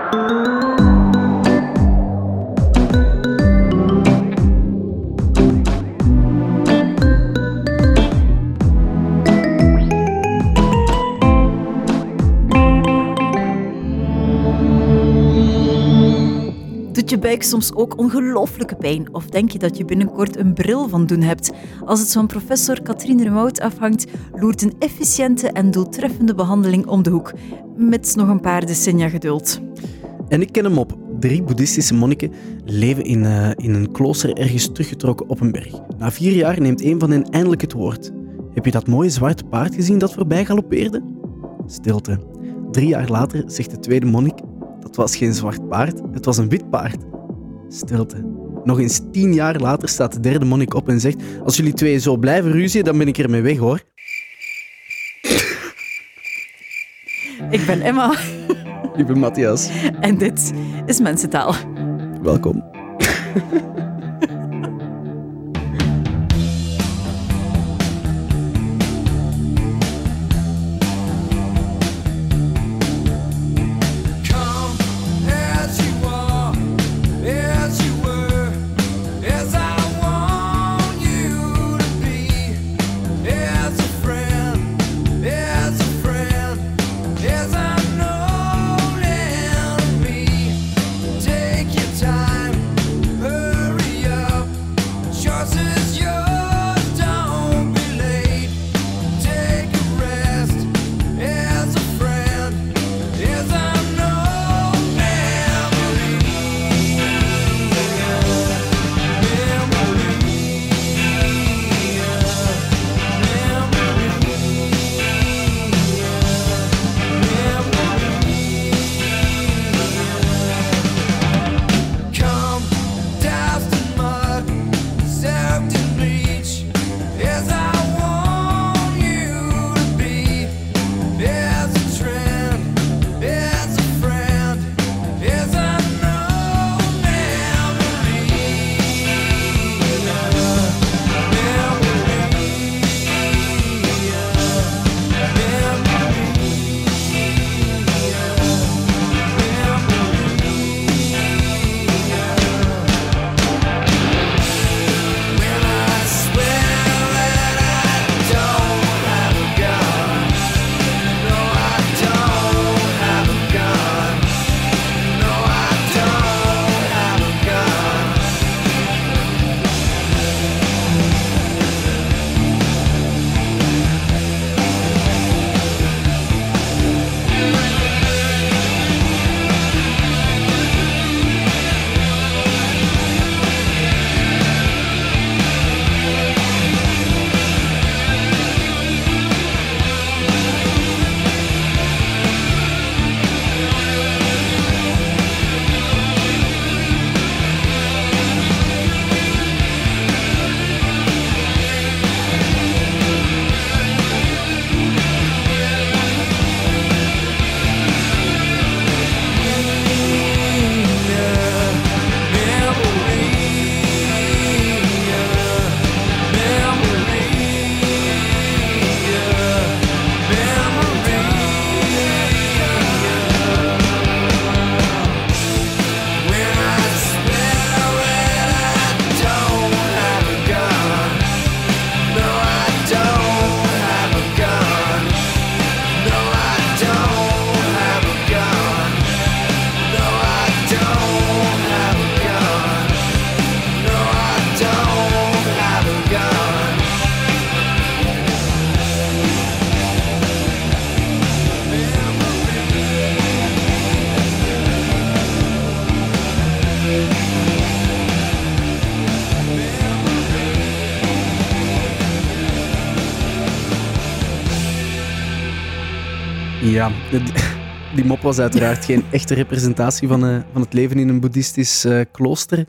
Doet je buik soms ook ongelooflijke pijn? Of denk je dat je binnenkort een bril van doen hebt? Als het van professor Katrien Remout afhangt, loert een efficiënte en doeltreffende behandeling om de hoek. Met nog een paar decennia geduld. En ik ken hem op. 3 boeddhistische monniken leven in een klooster ergens teruggetrokken op een berg. Na 4 jaar neemt een van hen eindelijk het woord. Heb je dat mooie zwarte paard gezien dat voorbij galoppeerde? Stilte. 3 jaar later zegt de tweede monnik: dat was geen zwart paard, het was een wit paard. Stilte. Nog eens 10 jaar later staat de derde monnik op en zegt: als jullie twee zo blijven ruzien, dan ben ik ermee weg, hoor. Ik ben Emma. Ik ben Matthias. En dit is Mensentaal. Welkom. Ja, die mop was uiteraard geen echte representatie van het leven in een boeddhistisch klooster.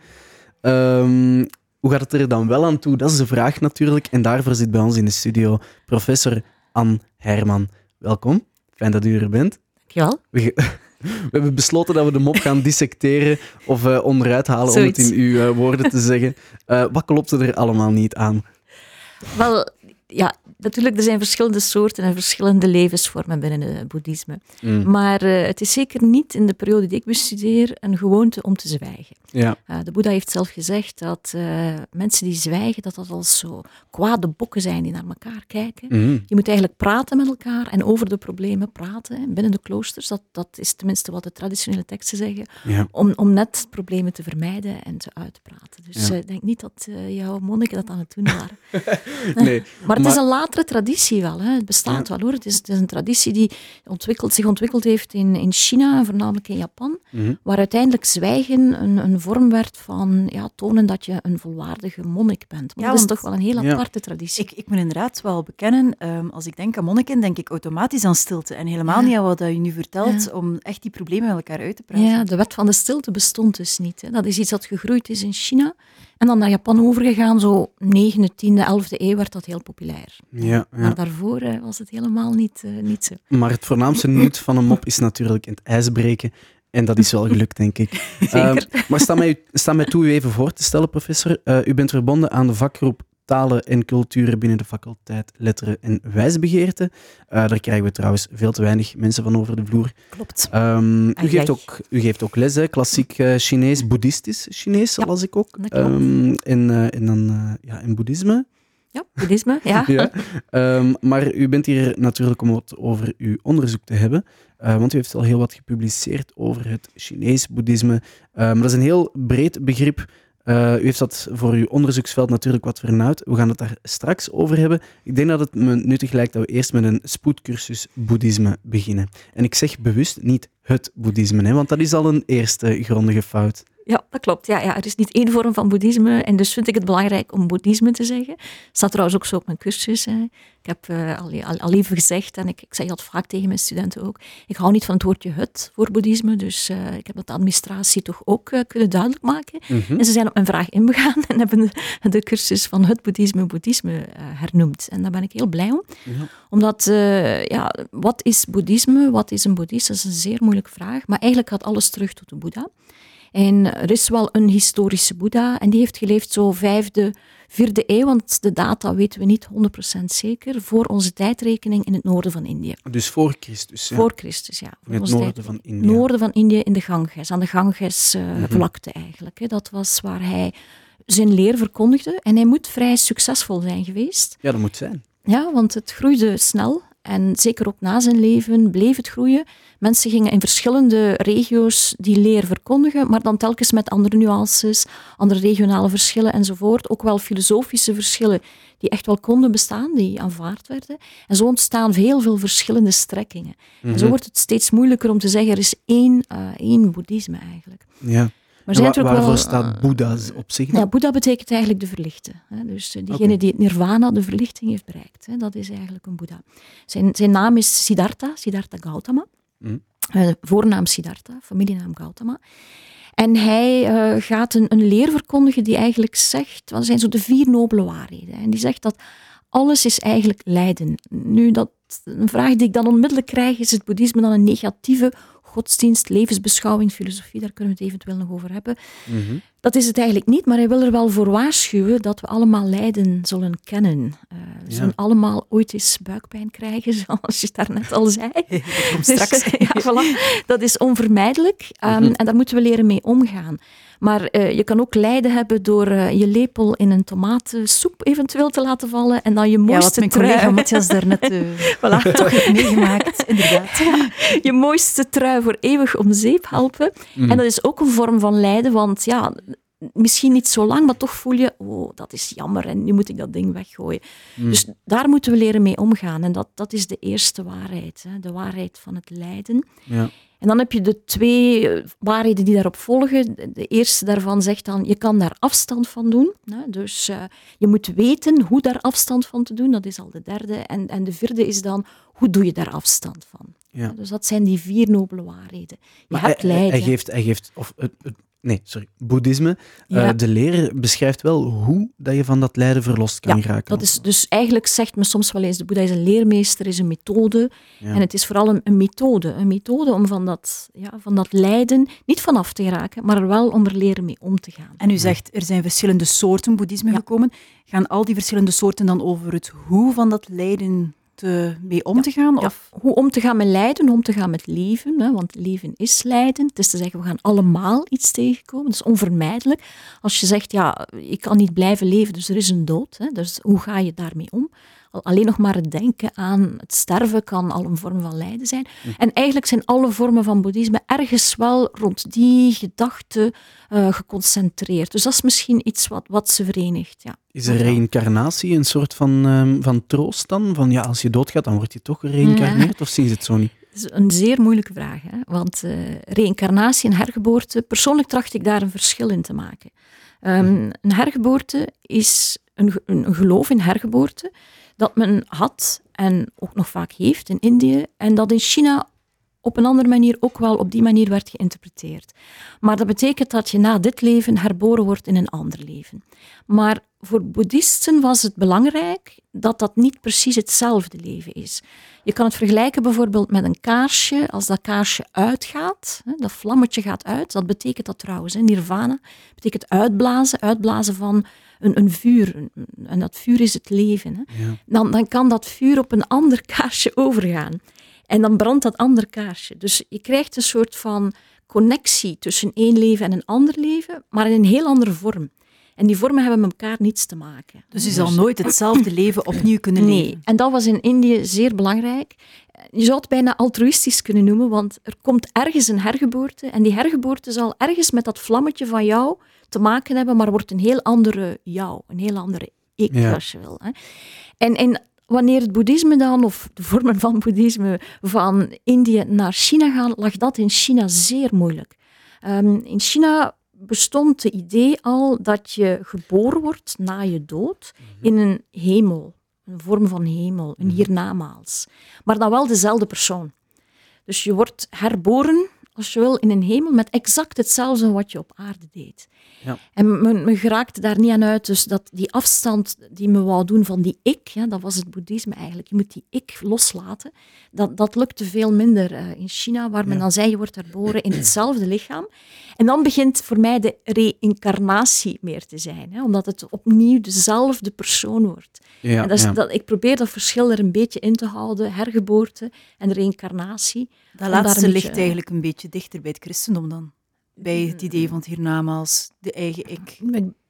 Hoe gaat het er dan wel aan toe? Dat is de vraag natuurlijk. En daarvoor zit bij ons in de studio professor Anne Herman. Welkom, fijn dat u er bent. Dankjewel. We hebben besloten dat we de mop gaan dissecteren of onderuit halen, Zoiets. om het in uw woorden te zeggen. Wat klopte er allemaal niet aan? Wel, ja, natuurlijk, er zijn verschillende soorten en verschillende levensvormen binnen het boeddhisme. Maar het is zeker niet in de periode die ik bestudeer een gewoonte om te zwijgen. Ja. De Boeddha heeft zelf gezegd dat mensen die zwijgen, dat als zo kwade bokken zijn die naar elkaar kijken. Je moet eigenlijk praten met elkaar en over de problemen praten. Hè, binnen de kloosters, dat is tenminste wat de traditionele teksten zeggen, om net problemen te vermijden en te uit te praten. Dus ik denk niet dat jouw monniken dat aan het doen waren. Nee, maar het is een latere traditie wel. Hè. Het bestaat wel hoor. Het is een traditie die zich ontwikkeld heeft in China, voornamelijk in Japan, waar uiteindelijk zwijgen een vorm werd van tonen dat je een volwaardige monnik bent. Maar dat is toch wel een heel aparte traditie. Ik moet inderdaad wel bekennen, als ik denk aan monniken, denk ik automatisch aan stilte. En helemaal niet aan wat je nu vertelt, om echt die problemen met elkaar uit te praten. Ja, de wet van de stilte bestond dus niet. Hè. Dat is iets dat gegroeid is in China. En dan naar Japan overgegaan, zo 9e, 10e, 11e eeuw werd dat heel populair. Maar daarvoor was het helemaal niet zo. Maar het voornaamste nut van een mop is natuurlijk het ijs breken. En dat is wel gelukt, denk ik. Maar sta mij toe u even voor te stellen, professor. U bent verbonden aan de vakgroep Talen en Culturen binnen de faculteit Letteren en Wijsbegeerte. Daar krijgen we trouwens veel te weinig mensen van over de vloer. Klopt. U geeft ook les, hè? Klassiek Chinees, boeddhistisch Chinees, las ik ook. En dan in boeddhisme. Ja, boeddhisme, ja. Maar u bent hier natuurlijk om wat over uw onderzoek te hebben. Want u heeft al heel wat gepubliceerd over het Chinees boeddhisme. Maar dat is een heel breed begrip. U heeft dat voor uw onderzoeksveld natuurlijk wat vernauwd. We gaan het daar straks over hebben. Ik denk dat het me nuttig lijkt dat we eerst met een spoedcursus boeddhisme beginnen. En ik zeg bewust niet het boeddhisme, hè, want dat is al een eerste grondige fout. Ja, dat klopt. Ja, er is niet één vorm van boeddhisme en dus vind ik het belangrijk om boeddhisme te zeggen. Staat trouwens ook zo op mijn cursus. Hè. Ik heb al even gezegd, en ik zeg dat vaak tegen mijn studenten ook, ik hou niet van het woordje het voor boeddhisme, dus ik heb dat de administratie toch ook kunnen duidelijk maken. En ze zijn op mijn vraag ingegaan en hebben de cursus van het boeddhisme hernoemd. En daar ben ik heel blij om. Omdat, wat is boeddhisme? Wat is een boeddhist? Dat is een zeer moeilijke vraag, maar eigenlijk gaat alles terug tot de Boeddha. En er is wel een historische Boeddha en die heeft geleefd zo 5e, 4e eeuw, want de data weten we niet 100% zeker, voor onze tijdrekening in het noorden van Indië. Dus voor Christus. Ja. Voor Christus, ja. In het noorden van Indië. Noorden van Indië in de Ganges, aan de Gangesvlakte eigenlijk. Hè. Dat was waar hij zijn leer verkondigde en hij moet vrij succesvol zijn geweest. Ja, dat moet zijn. Ja, want het groeide snel. En zeker ook na zijn leven bleef het groeien. Mensen gingen in verschillende regio's die leer verkondigen, maar dan telkens met andere nuances, andere regionale verschillen enzovoort. Ook wel filosofische verschillen die echt wel konden bestaan, die aanvaard werden. En zo ontstaan heel veel verschillende strekkingen. En zo wordt het steeds moeilijker om te zeggen, er is één boeddhisme eigenlijk. Ja. Maar waarvoor staat Boeddha op zich? Ja, Boeddha betekent eigenlijk de verlichte. Hè. Dus diegene die het nirvana, de verlichting, heeft bereikt. Hè. Dat is eigenlijk een Boeddha. Zijn naam is Siddhartha Gautama. Voornaam Siddhartha, familienaam Gautama. En hij gaat een leer verkondigen die eigenlijk zegt, wat zijn zo de 4 nobele waarheden. En die zegt dat alles is eigenlijk lijden. Nu, een vraag die ik dan onmiddellijk krijg, is het boeddhisme dan een negatieve godsdienst, levensbeschouwing, filosofie, daar kunnen we het eventueel nog over hebben. Dat is het eigenlijk niet, maar hij wil er wel voor waarschuwen dat we allemaal lijden zullen kennen. We zullen allemaal ooit eens buikpijn krijgen, zoals je daarnet al zei. Dat komt straks. Voilà. Dat is onvermijdelijk en daar moeten we leren mee omgaan. Maar je kan ook lijden hebben door je lepel in een tomatensoep eventueel te laten vallen en dan je mooiste wat mijn collega Matthias daarnet voilà. toch heeft meegemaakt, inderdaad. Je mooiste trui voor eeuwig om zeep helpen. En dat is ook een vorm van lijden, want ja, misschien niet zo lang, maar toch voel je, oh, dat is jammer en nu moet ik dat ding weggooien. Dus daar moeten we leren mee omgaan en dat is de eerste waarheid, hè? De waarheid van het lijden. Ja. En dan heb je de 2 waarheden die daarop volgen. De eerste daarvan zegt dan, je kan daar afstand van doen. Dus je moet weten hoe daar afstand van te doen. Dat is al de 3e. En de 4e is dan, hoe doe je daar afstand van? Ja. Dus dat zijn die 4 nobele waarheden. Je hebt lijden. Hij geeft Boeddhisme. Ja. De leer beschrijft wel hoe dat je van dat lijden verlost kan raken. Dat is dus eigenlijk, zegt men soms wel eens, de Boeddha is een leermeester, is een methode. Ja. En het is vooral een methode. Een methode om van dat lijden niet vanaf te geraken, maar er wel om er leren mee om te gaan. En u zegt, er zijn verschillende soorten boeddhisme gekomen. Gaan al die verschillende soorten dan over het hoe van dat lijden mee om te gaan? Of? Hoe om te gaan met lijden, hoe om te gaan met leven. Hè, want leven is lijden. Het is te zeggen, we gaan allemaal iets tegenkomen. Dat is onvermijdelijk. Als je zegt, ik kan niet blijven leven, dus er is een dood. Hè, dus hoe ga je daarmee om? Alleen nog maar het denken aan het sterven kan al een vorm van lijden zijn. En eigenlijk zijn alle vormen van boeddhisme ergens wel rond die gedachte geconcentreerd. Dus dat is misschien iets wat ze verenigt. Ja. Is er reïncarnatie een soort van troost dan? Van als je doodgaat, dan word je toch gereïncarneerd? Of zien ze het zo niet? Dat is een zeer moeilijke vraag. Hè? Want reïncarnatie en hergeboorte, persoonlijk tracht ik daar een verschil in te maken. Een hergeboorte is een geloof in hergeboorte dat men had en ook nog vaak heeft in Indië en dat in China op een andere manier ook wel op die manier werd geïnterpreteerd. Maar dat betekent dat je na dit leven herboren wordt in een ander leven. Maar voor boeddhisten was het belangrijk dat dat niet precies hetzelfde leven is. Je kan het vergelijken bijvoorbeeld met een kaarsje. Als dat kaarsje uitgaat, dat vlammetje gaat uit, dat betekent dat trouwens, nirvana, betekent uitblazen van een vuur. En dat vuur is het leven. Hè. Ja. Dan kan dat vuur op een ander kaarsje overgaan. En dan brandt dat ander kaarsje. Dus je krijgt een soort van connectie tussen één leven en een ander leven, maar in een heel andere vorm. En die vormen hebben met elkaar niets te maken. Dus je zal nooit hetzelfde leven opnieuw kunnen leven? Nee, en dat was in Indië zeer belangrijk. Je zou het bijna altruïstisch kunnen noemen, want er komt ergens een hergeboorte en die hergeboorte zal ergens met dat vlammetje van jou te maken hebben, maar wordt een heel andere jou, een heel andere ik, als je wil. Hè. En wanneer het boeddhisme dan, of de vormen van boeddhisme van Indië naar China gaan, lag dat in China zeer moeilijk. In China bestond het idee al dat je geboren wordt na je dood in een hemel, een vorm van hemel, een hiernamaals. Maar dan wel dezelfde persoon. Dus je wordt herboren, als je wil, in een hemel met exact hetzelfde wat je op aarde deed. Ja. En men geraakte daar niet aan uit, dus dat die afstand die men wou doen van die ik, dat was het boeddhisme eigenlijk, je moet die ik loslaten, dat lukte veel minder in China, waar men dan zei, je wordt herboren in hetzelfde lichaam. En dan begint voor mij de reïncarnatie meer te zijn, omdat het opnieuw dezelfde persoon wordt. Ja, en ik probeer dat verschil er een beetje in te houden, hergeboorte en reïncarnatie. Dat laatste ligt eigenlijk een beetje dichter bij het christendom dan. Bij het idee van het hiernamaals, de eigen ik.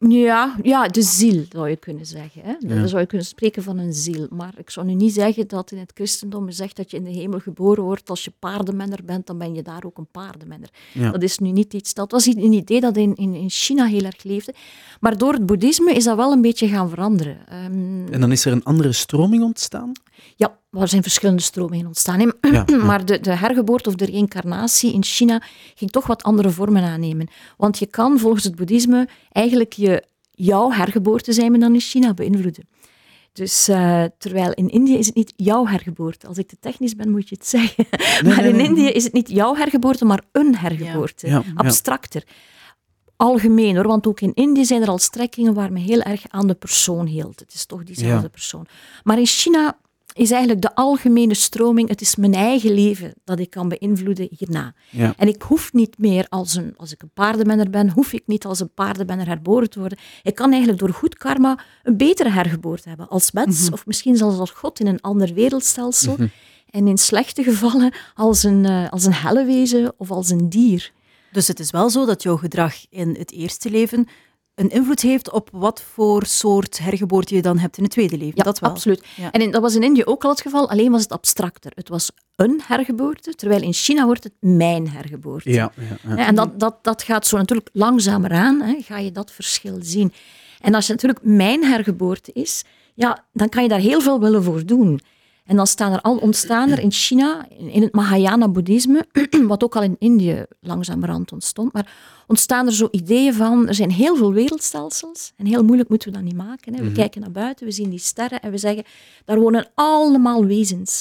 Ja, de ziel zou je kunnen zeggen. Hè? Dan zou je kunnen spreken van een ziel. Maar ik zou nu niet zeggen dat in het christendom zegt dat je in de hemel geboren wordt. Als je paardenmenner bent, dan ben je daar ook een paardenmenner. Ja. Dat is nu niet iets. Dat was een idee dat in China heel erg leefde. Maar door het boeddhisme is dat wel een beetje gaan veranderen. En dan is er een andere stroming ontstaan? Ja, er zijn verschillende stromingen ontstaan. Maar de hergeboorte of de reïncarnatie in China ging toch wat andere vormen aannemen. Want je kan volgens het boeddhisme eigenlijk jouw hergeboorte, zijn we dan in China, beïnvloeden. Dus terwijl in Indië is het niet jouw hergeboorte. Als ik te technisch ben, moet je het zeggen. Maar in Indië is het niet jouw hergeboorte, maar een hergeboorte. Abstracter. Algemeen hoor, want ook in Indië zijn er al strekkingen waar men heel erg aan de persoon hield. Het is toch diezelfde persoon. Maar in China is eigenlijk de algemene stroming, het is mijn eigen leven dat ik kan beïnvloeden hierna. Ja. En ik hoef niet meer, als ik een paardenmenner ben, hoef ik niet als een paardenmenner herboren te worden. Ik kan eigenlijk door goed karma een betere hergeboorte hebben, als mens, of misschien zelfs als God in een ander wereldstelsel. En in slechte gevallen als een hellewezen of als een dier. Dus het is wel zo dat jouw gedrag in het eerste leven een invloed heeft op wat voor soort hergeboorte je dan hebt in het tweede leven. Ja, dat wel. Absoluut. Ja. En dat was in Indië ook al het geval, alleen was het abstracter. Het was een hergeboorte, terwijl in China wordt het mijn hergeboorte. Ja. En dat gaat zo natuurlijk langzamer aan, ga je dat verschil zien. En als je natuurlijk mijn hergeboorte is, dan kan je daar heel veel willen voor doen. En dan ontstaan er in China, in het Mahayana-boeddhisme, wat ook al in Indië langzamerhand ontstond, maar ontstaan er zo ideeën van, er zijn heel veel wereldstelsels en heel moeilijk moeten we dat niet maken. Hè. We kijken naar buiten, we zien die sterren en we zeggen, daar wonen allemaal wezens.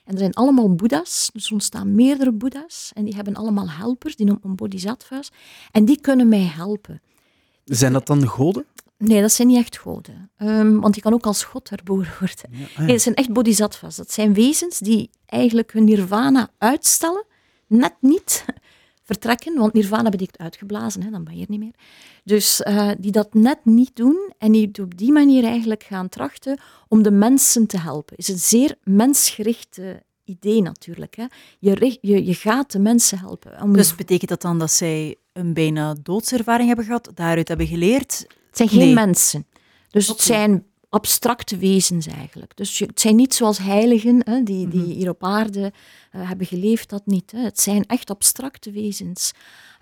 En er zijn allemaal boeddha's, dus er ontstaan meerdere boeddha's. En die hebben allemaal helpers, die noemen bodhisattva's. En die kunnen mij helpen. Zijn dat dan goden? Nee, dat zijn niet echt goden. Want die kan ook als god herboren worden. Ja, Nee, dat zijn echt bodhisattva's. Dat zijn wezens die eigenlijk hun nirvana uitstellen, net niet vertrekken, want nirvana betekent uitgeblazen, hè, dan ben je er niet meer. Dus die dat net niet doen en die op die manier eigenlijk gaan trachten om de mensen te helpen. Is een zeer mensgerichte idee natuurlijk. Hè. Je gaat de mensen helpen. Dus betekent dat dan dat zij een bijna doodservaring hebben gehad, daaruit hebben geleerd? Het zijn geen mensen. Dus het zijn abstracte wezens eigenlijk. Dus het zijn niet zoals heiligen hè, die hier op aarde hebben geleefd, dat niet. Hè. Het zijn echt abstracte wezens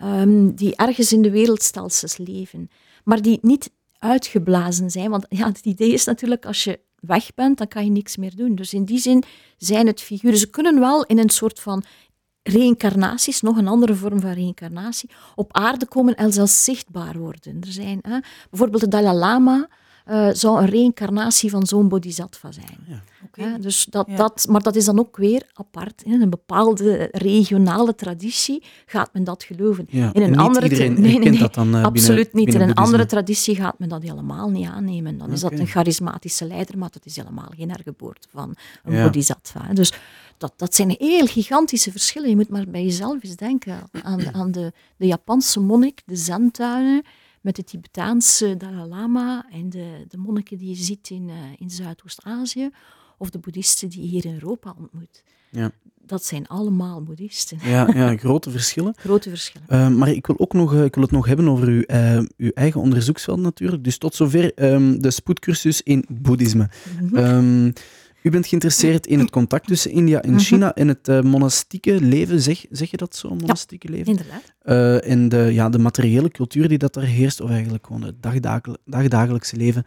die ergens in de wereldstelsels leven, maar die niet uitgeblazen zijn. Want ja, het idee is natuurlijk, als je weg bent, dan kan je niks meer doen. Dus in die zin zijn het figuren. Ze kunnen wel in een soort van reïncarnaties, nog een andere vorm van reïncarnatie, op aarde komen en zelfs zichtbaar worden. Er zijn, bijvoorbeeld de Dalai Lama zou een reïncarnatie van zo'n bodhisattva zijn. Ja, okay. Dus maar dat is dan ook weer apart. In een bepaalde regionale traditie gaat men dat geloven. Ja, in een andere iedereen kent dat dan absoluut niet. In een boeddhisme. andere traditie gaat men dat helemaal niet aannemen. Dan is dat een charismatische leider, maar dat is helemaal geen hergeboorte van een bodhisattva. Dus dat zijn heel gigantische verschillen. Je moet maar bij jezelf eens denken aan de Japanse monnik, de zentuinen, met de Tibetaanse Dalai Lama en de monniken die je ziet in Zuidoost-Azië, of de boeddhisten die je hier in Europa ontmoet. Ja. Dat zijn allemaal boeddhisten. Ja, grote verschillen. Grote verschillen. Maar ik wil het nog hebben over uw eigen onderzoeksveld natuurlijk. Dus tot zover de spoedcursus in boeddhisme. Mm-hmm. U bent geïnteresseerd in het contact tussen India en China en het monastieke leven, zeg je dat zo, monastieke leven? Inderdaad. En de materiële cultuur die dat daar heerst, of eigenlijk gewoon het dagdagelijkse leven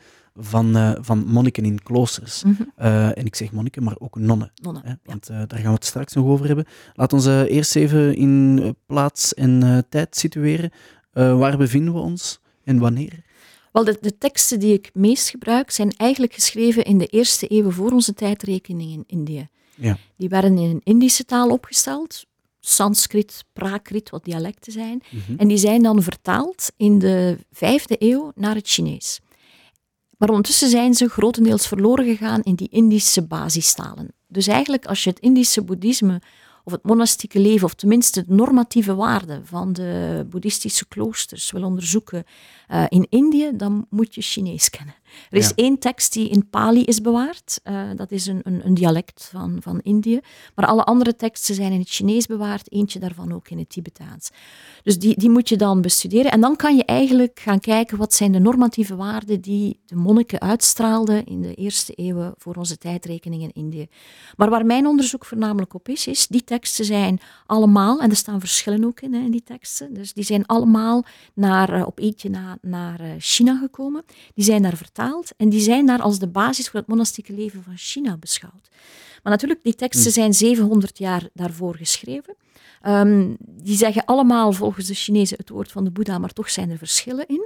van monniken in kloosters. Mm-hmm. En ik zeg monniken, maar ook nonnen. Want daar gaan we het straks nog over hebben. Laat ons eerst even in plaats en tijd situeren. Waar bevinden we ons en wanneer? Wel, de teksten die ik meest gebruik zijn eigenlijk geschreven in de eerste eeuwen voor onze tijdrekening in Indië. Ja. Die werden in een Indische taal opgesteld, Sanskriet, Prakriet, wat dialecten zijn. Mm-hmm. En die zijn dan vertaald in de 5e eeuw naar het Chinees. Maar ondertussen zijn ze grotendeels verloren gegaan in die Indische basistalen. Dus eigenlijk, als je het Indische boeddhisme of het monastieke leven, of tenminste de normatieve waarden van de boeddhistische kloosters wil onderzoeken in Indië, dan moet je Chinees kennen. Er is één tekst die in Pali is bewaard. Dat is een dialect van Indië. Maar alle andere teksten zijn in het Chinees bewaard. Eentje daarvan ook in het Tibetaans. Dus die moet je dan bestuderen. En dan kan je eigenlijk gaan kijken wat zijn de normatieve waarden die de monniken uitstraalden in de eerste eeuwen voor onze tijdrekening in Indië. Maar waar mijn onderzoek voornamelijk op is die teksten zijn allemaal, en er staan verschillen ook in die teksten, dus die zijn allemaal op eentje naar China gekomen. Die zijn daar vertaald. En die zijn daar als de basis voor het monastieke leven van China beschouwd. Maar natuurlijk, die teksten zijn 700 jaar daarvoor geschreven. Die zeggen allemaal volgens de Chinezen het woord van de Boeddha, maar toch zijn er verschillen in.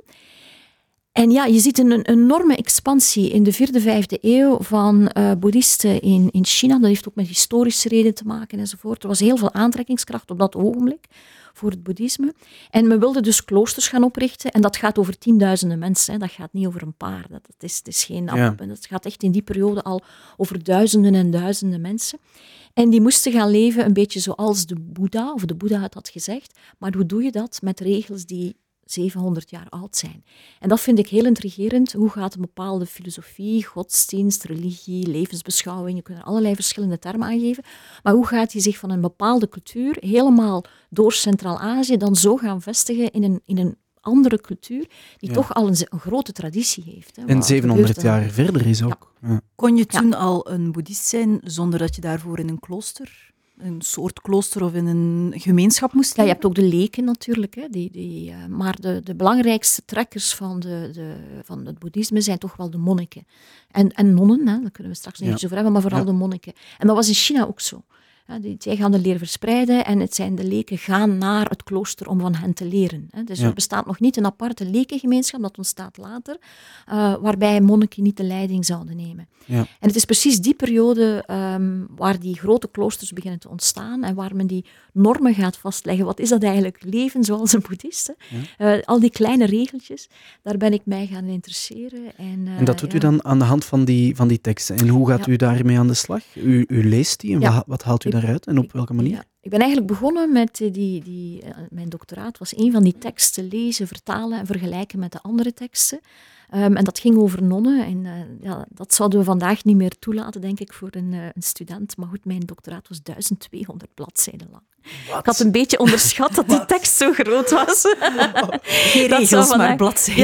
En ja, je ziet een enorme expansie in de 4e, 5e eeuw van boeddhisten in China. Dat heeft ook met historische redenen te maken enzovoort. Er was heel veel aantrekkingskracht op dat ogenblik voor het boeddhisme. En men wilde dus kloosters gaan oprichten. En dat gaat over tienduizenden mensen. Hè. Dat gaat niet over een paar. Dat is geen dat gaat echt in die periode al over duizenden en duizenden mensen. En die moesten gaan leven een beetje zoals de Boeddha, of de Boeddha had gezegd. Maar hoe doe je dat met regels die 700 jaar oud zijn? En dat vind ik heel intrigerend. Hoe gaat een bepaalde filosofie, godsdienst, religie, levensbeschouwing, je kunt er allerlei verschillende termen aan geven, maar hoe gaat die zich van een bepaalde cultuur helemaal door Centraal-Azië dan zo gaan vestigen in een andere cultuur die toch al een grote traditie heeft. Hè, en 700 jaar verder is ook. Ja. Kon je toen al een boeddhist zijn zonder dat je daarvoor in een klooster, een soort klooster of in een gemeenschap moest leven? Ja, je hebt ook de leken natuurlijk. Hè, maar de belangrijkste trekkers van het boeddhisme zijn toch wel de monniken. En nonnen, hè, daar kunnen we straks nog iets over hebben, maar vooral de monniken. En dat was in China ook zo. Zij gaan de leer verspreiden en het zijn de leken gaan naar het klooster om van hen te leren. Dus er bestaat nog niet een aparte lekengemeenschap, dat ontstaat later, waarbij monniken niet de leiding zouden nemen. Ja. En het is precies die periode waar die grote kloosters beginnen te ontstaan en waar men die normen gaat vastleggen. Wat is dat eigenlijk, leven zoals een boeddhist? Ja. Al die kleine regeltjes, daar ben ik mij gaan interesseren. En dat doet u dan aan de hand van die teksten. En hoe gaat u daarmee aan de slag? U leest die en wat haalt u daaruit en op welke manier? Ja. Ik ben eigenlijk begonnen met mijn doctoraat was een van die teksten lezen, vertalen en vergelijken met de andere teksten. En dat ging over nonnen. En dat zouden we vandaag niet meer toelaten, denk ik, voor een student. Maar goed, mijn doctoraat was 1200 bladzijden lang. Wat? Ik had een beetje onderschat dat die tekst zo groot was. Geen regels, maar bladzijden.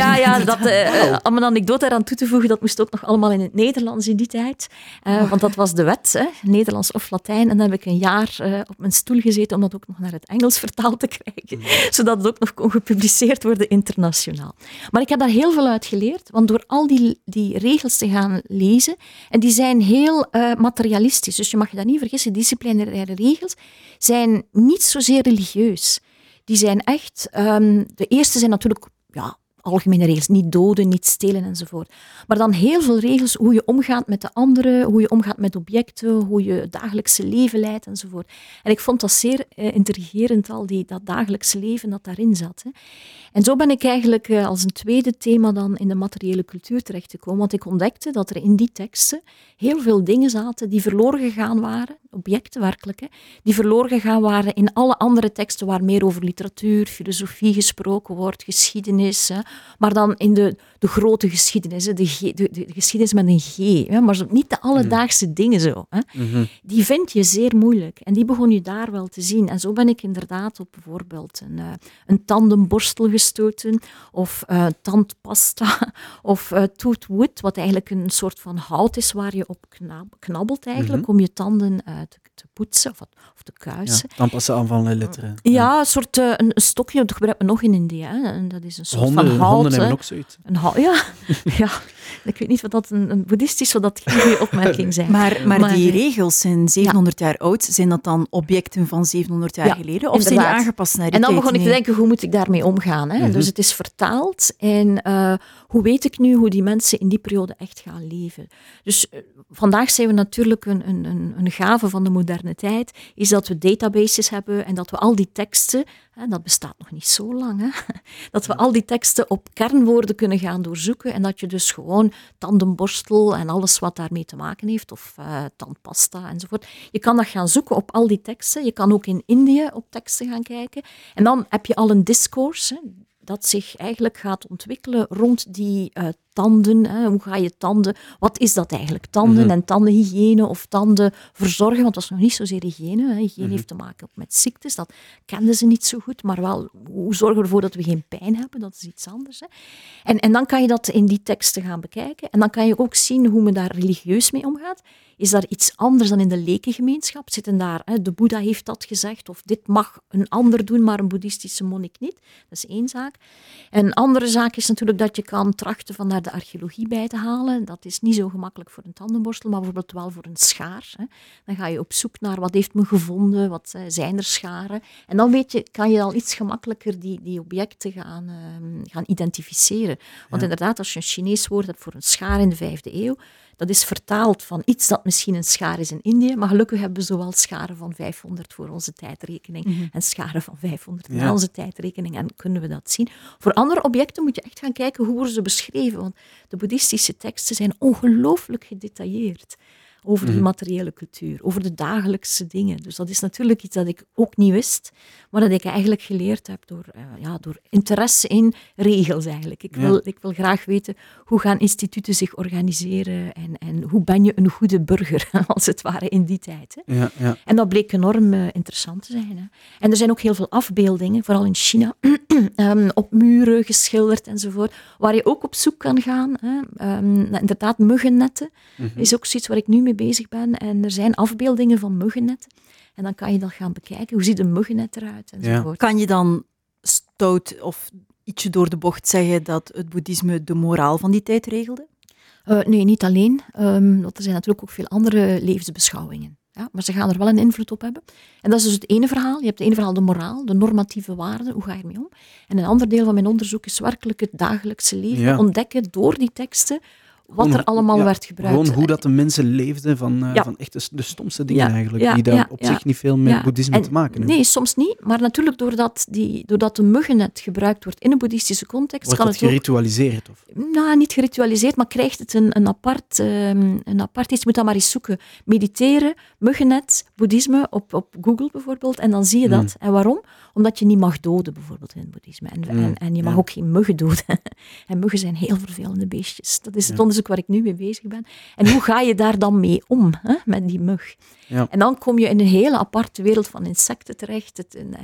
Om een anekdote eraan toe te voegen, dat moest ook nog allemaal in het Nederlands in die tijd. Want dat was de wet, Nederlands of Latijn. En dan heb ik een jaar op mijn stoel gezeten om dat ook nog naar het Engels vertaald te krijgen. Zodat het ook nog kon gepubliceerd worden internationaal. Maar ik heb daar heel veel uit geleerd, want door al die regels te gaan lezen, en die zijn heel materialistisch, dus je mag je dat niet vergissen, disciplinaire regels zijn niet zozeer religieus. Die zijn echt... de eerste zijn natuurlijk algemene regels. Niet doden, niet stelen enzovoort. Maar dan heel veel regels hoe je omgaat met de anderen, hoe je omgaat met objecten, hoe je het dagelijkse leven leidt enzovoort. En ik vond dat zeer intrigerend, dat dagelijkse leven dat daarin zat. Hè. En zo ben ik eigenlijk als een tweede thema dan in de materiële cultuur terechtgekomen, want ik ontdekte dat er in die teksten heel veel dingen zaten die verloren gegaan waren, objecten werkelijk, die verloren gegaan waren in alle andere teksten waar meer over literatuur, filosofie gesproken wordt, geschiedenis, maar dan in de grote geschiedenis, de geschiedenis met een G, maar niet de alledaagse dingen zo. Mm-hmm. Die vind je zeer moeilijk en die begon je daar wel te zien. En zo ben ik inderdaad op bijvoorbeeld een tandenborstel gestoten, of tandpasta, of toothwood, wat eigenlijk een soort van hout is waar je op knabbelt eigenlijk, om je tanden te poetsen of te kuisen. Ja, tandpasta aanvallen letteren. Ja, een soort een stokje, dat gebruikt men nog in India. En dat is een soort van hout. Honden hebben ook zoiets. Ja. Ik weet niet wat dat een boeddhistisch, wat dat geen goede opmerking zijn. Maar die regels zijn 700 jaar oud. Zijn dat dan objecten van 700 jaar geleden? Of inderdaad. zijn die aangepast naar die tijd? En dan begon ik te denken, hoe moet ik daarmee omgaan? Hè? Mm-hmm. Dus het is vertaald. En hoe weet ik nu hoe die mensen in die periode echt gaan leven? Dus vandaag zijn we natuurlijk een gave van de moderne tijd, is dat we databases hebben en dat we al die teksten, dat bestaat nog niet zo lang, dat we al die teksten op kernwoorden kunnen gaan doorzoeken en dat je dus gewoon tandenborstel en alles wat daarmee te maken heeft, of tandpasta enzovoort, je kan dat gaan zoeken op al die teksten. Je kan ook in Indië op teksten gaan kijken. En dan heb je al een discours, dat zich eigenlijk gaat ontwikkelen rond die tanden. Hoe ga je tanden? Wat is dat eigenlijk? Tanden en tandenhygiëne of tanden verzorgen, want dat was nog niet zozeer hygiëne. Hygiëne heeft te maken met ziektes, dat kenden ze niet zo goed, maar wel, hoe zorgen we ervoor dat we geen pijn hebben? Dat is iets anders. En dan kan je dat in die teksten gaan bekijken. En dan kan je ook zien hoe men daar religieus mee omgaat. Is daar iets anders dan in de lekengemeenschap? Zitten daar, de Boeddha heeft dat gezegd, of dit mag een ander doen, maar een boeddhistische monnik niet. Dat is één zaak. En een andere zaak is natuurlijk dat je kan trachten van daar de archeologie bij te halen. Dat is niet zo gemakkelijk voor een tandenborstel, maar bijvoorbeeld wel voor een schaar. Dan ga je op zoek naar wat heeft men gevonden, wat zijn er scharen. En dan kan je al iets gemakkelijker die objecten gaan identificeren. Want inderdaad, als je een Chinees woord hebt voor een schaar in de 5e eeuw, dat is vertaald van iets dat misschien een schaar is in Indië, maar gelukkig hebben we zowel scharen van 500 voor onze tijdrekening en scharen van 500 na onze tijdrekening en kunnen we dat zien. Voor andere objecten moet je echt gaan kijken hoe worden ze beschreven, want de boeddhistische teksten zijn ongelooflijk gedetailleerd over die materiële cultuur, over de dagelijkse dingen. Dus dat is natuurlijk iets dat ik ook niet wist, maar dat ik eigenlijk geleerd heb door interesse in regels eigenlijk. Ik wil graag weten, hoe gaan instituten zich organiseren en hoe ben je een goede burger, als het ware, in die tijd. Hè? Ja, ja. En dat bleek enorm interessant te zijn. Hè? En er zijn ook heel veel afbeeldingen, vooral in China, op muren geschilderd enzovoort, waar je ook op zoek kan gaan. Hè? Inderdaad, muggennetten is ook zoiets waar ik nu mee bezig ben. En er zijn afbeeldingen van muggennetten. En dan kan je dat gaan bekijken. Hoe ziet een muggennet eruit? Enzovoort. Kan je dan stout of ietsje door de bocht zeggen dat het boeddhisme de moraal van die tijd regelde? Nee, niet alleen. Want er zijn natuurlijk ook veel andere levensbeschouwingen. Ja, maar ze gaan er wel een invloed op hebben. En dat is dus het ene verhaal. Je hebt het ene verhaal de moraal, de normatieve waarden, hoe ga je ermee om? En een ander deel van mijn onderzoek is werkelijk het dagelijkse leven ontdekken door die teksten wat er allemaal werd gebruikt. Gewoon hoe dat de mensen leefden van echt de stomste dingen eigenlijk, die daar op zich niet veel met boeddhisme te maken hebben. Nee, soms niet, maar natuurlijk doordat de muggennet gebruikt wordt in een boeddhistische context... Wordt het geritualiseerd? Of? Nou, niet geritualiseerd, maar krijgt het een apart iets. Je moet dat maar eens zoeken. Mediteren, muggennet, boeddhisme op Google bijvoorbeeld, en dan zie je dat. En waarom? Omdat je niet mag doden, bijvoorbeeld, in het boeddhisme. En je mag ook geen muggen doden. En muggen zijn heel vervelende beestjes. Dat is het onderzoek waar ik nu mee bezig ben. En hoe ga je daar dan mee om, met die mug? Ja. En dan kom je in een hele aparte wereld van insecten terecht.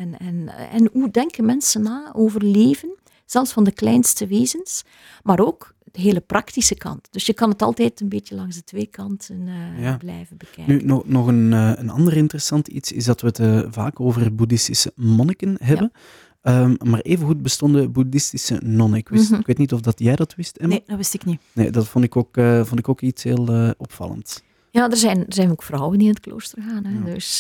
En hoe denken mensen na over leven, zelfs van de kleinste wezens, maar ook de hele praktische kant. Dus je kan het altijd een beetje langs de twee kanten blijven bekijken. Nu, nog een ander interessant iets is dat we het vaak over boeddhistische monniken hebben. Ja. Maar evengoed bestonden boeddhistische nonnen. Ik weet niet of jij dat wist, Emma? Nee, dat wist ik niet. Nee, dat vond ik ook iets heel opvallend. Ja, er zijn ook vrouwen die in het klooster gaan. Hè. Ja. Dus,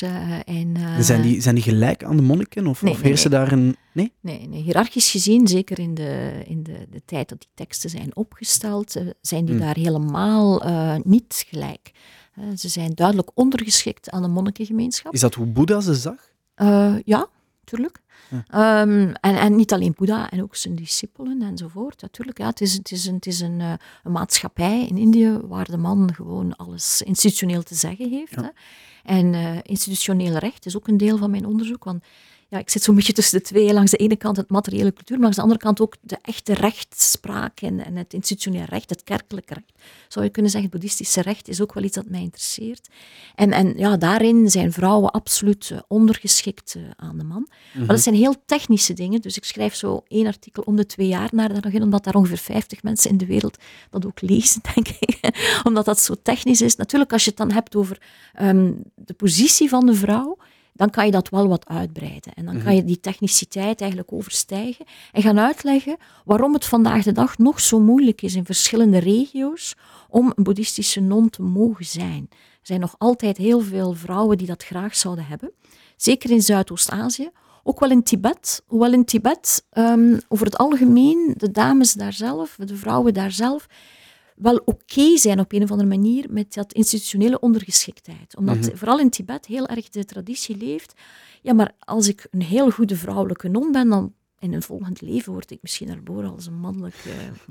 zijn die gelijk aan de monniken? Of heersen daar een... Nee? Nee, hiërarchisch gezien, zeker in de tijd dat die teksten zijn opgesteld, zijn die daar helemaal niet gelijk. Ze zijn duidelijk ondergeschikt aan de monnikengemeenschap. Is dat hoe Boeddha ze zag? Ja, tuurlijk. Ja. En niet alleen Boeddha, en ook zijn discipelen enzovoort. Natuurlijk, ja, het is een maatschappij in Indië waar de man gewoon alles institutioneel te zeggen heeft. Ja. Hè. En institutioneel recht is ook een deel van mijn onderzoek, want ik zit zo'n beetje tussen de twee. Langs de ene kant het materiële cultuur, maar langs de andere kant ook de echte rechtspraak en het institutioneel recht, het kerkelijk recht. Zou je kunnen zeggen, het boeddhistische recht is ook wel iets dat mij interesseert. En daarin zijn vrouwen absoluut ondergeschikt aan de man. Maar dat zijn heel technische dingen, dus ik schrijf zo 1 artikel om de 2 jaar naar daarin, omdat daar ongeveer 50 mensen in de wereld dat ook lezen, denk ik. Omdat dat zo technisch is. Natuurlijk, als je het dan hebt over de positie van de vrouw, dan kan je dat wel wat uitbreiden. En dan kan je die techniciteit eigenlijk overstijgen en gaan uitleggen waarom het vandaag de dag nog zo moeilijk is in verschillende regio's om een boeddhistische non te mogen zijn. Er zijn nog altijd heel veel vrouwen die dat graag zouden hebben. Zeker in Zuidoost-Azië. Ook wel in Tibet. Hoewel in Tibet over het algemeen de dames daar zelf, de vrouwen daar zelf, wel oké zijn op een of andere manier met dat institutionele ondergeschiktheid. Omdat vooral in Tibet heel erg de traditie leeft. Ja, maar als ik een heel goede vrouwelijke non ben, dan in een volgend leven word ik misschien herboren als een mannelijke...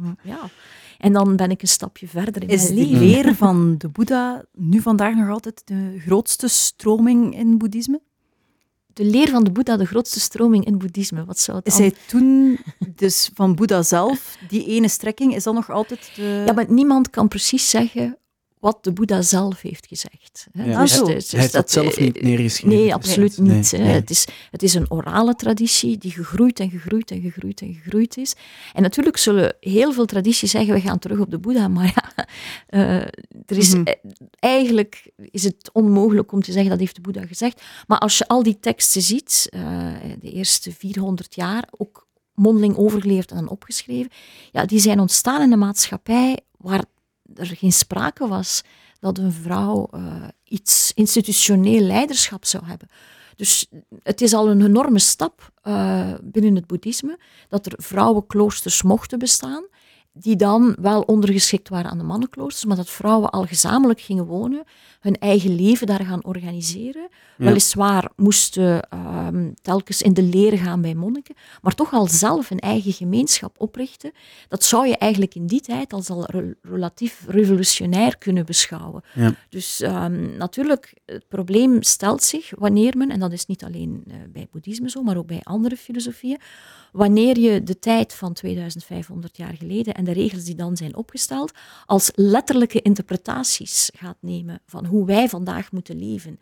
En dan ben ik een stapje verder in mijn leven. Is de leer van de Boeddha nu vandaag nog altijd de grootste stroming in boeddhisme? De leer van de Boeddha de grootste stroming in boeddhisme. Wat zou het is hij toen, dus van Boeddha zelf, die ene strekking, is dat nog altijd de... Ja, maar niemand kan precies zeggen wat de Boeddha zelf heeft gezegd. Ja, hij heeft dat zelf niet neergeschreven. Nee, absoluut niet. Nee. Het is een orale traditie die gegroeid en gegroeid en gegroeid en gegroeid is. En natuurlijk zullen heel veel tradities zeggen, we gaan terug op de Boeddha, maar eigenlijk is het onmogelijk om te zeggen, dat heeft de Boeddha gezegd. Maar als je al die teksten ziet, de eerste 400 jaar, ook mondeling overgeleverd en opgeschreven, die zijn ontstaan in een maatschappij waar er geen sprake was dat een vrouw iets institutioneel leiderschap zou hebben. Dus het is al een enorme stap binnen het boeddhisme dat er vrouwenkloosters mochten bestaan, die dan wel ondergeschikt waren aan de mannenkloosters, maar dat vrouwen al gezamenlijk gingen wonen, hun eigen leven daar gaan organiseren. Ja. Weliswaar moesten telkens in de leer gaan bij monniken, maar toch al zelf een eigen gemeenschap oprichten. Dat zou je eigenlijk in die tijd als al relatief revolutionair kunnen beschouwen. Ja. Dus natuurlijk, het probleem stelt zich wanneer men, en dat is niet alleen bij boeddhisme zo, maar ook bij andere filosofieën, wanneer je de tijd van 2500 jaar geleden en de regels die dan zijn opgesteld als letterlijke interpretaties gaat nemen van hoe wij vandaag moeten leven.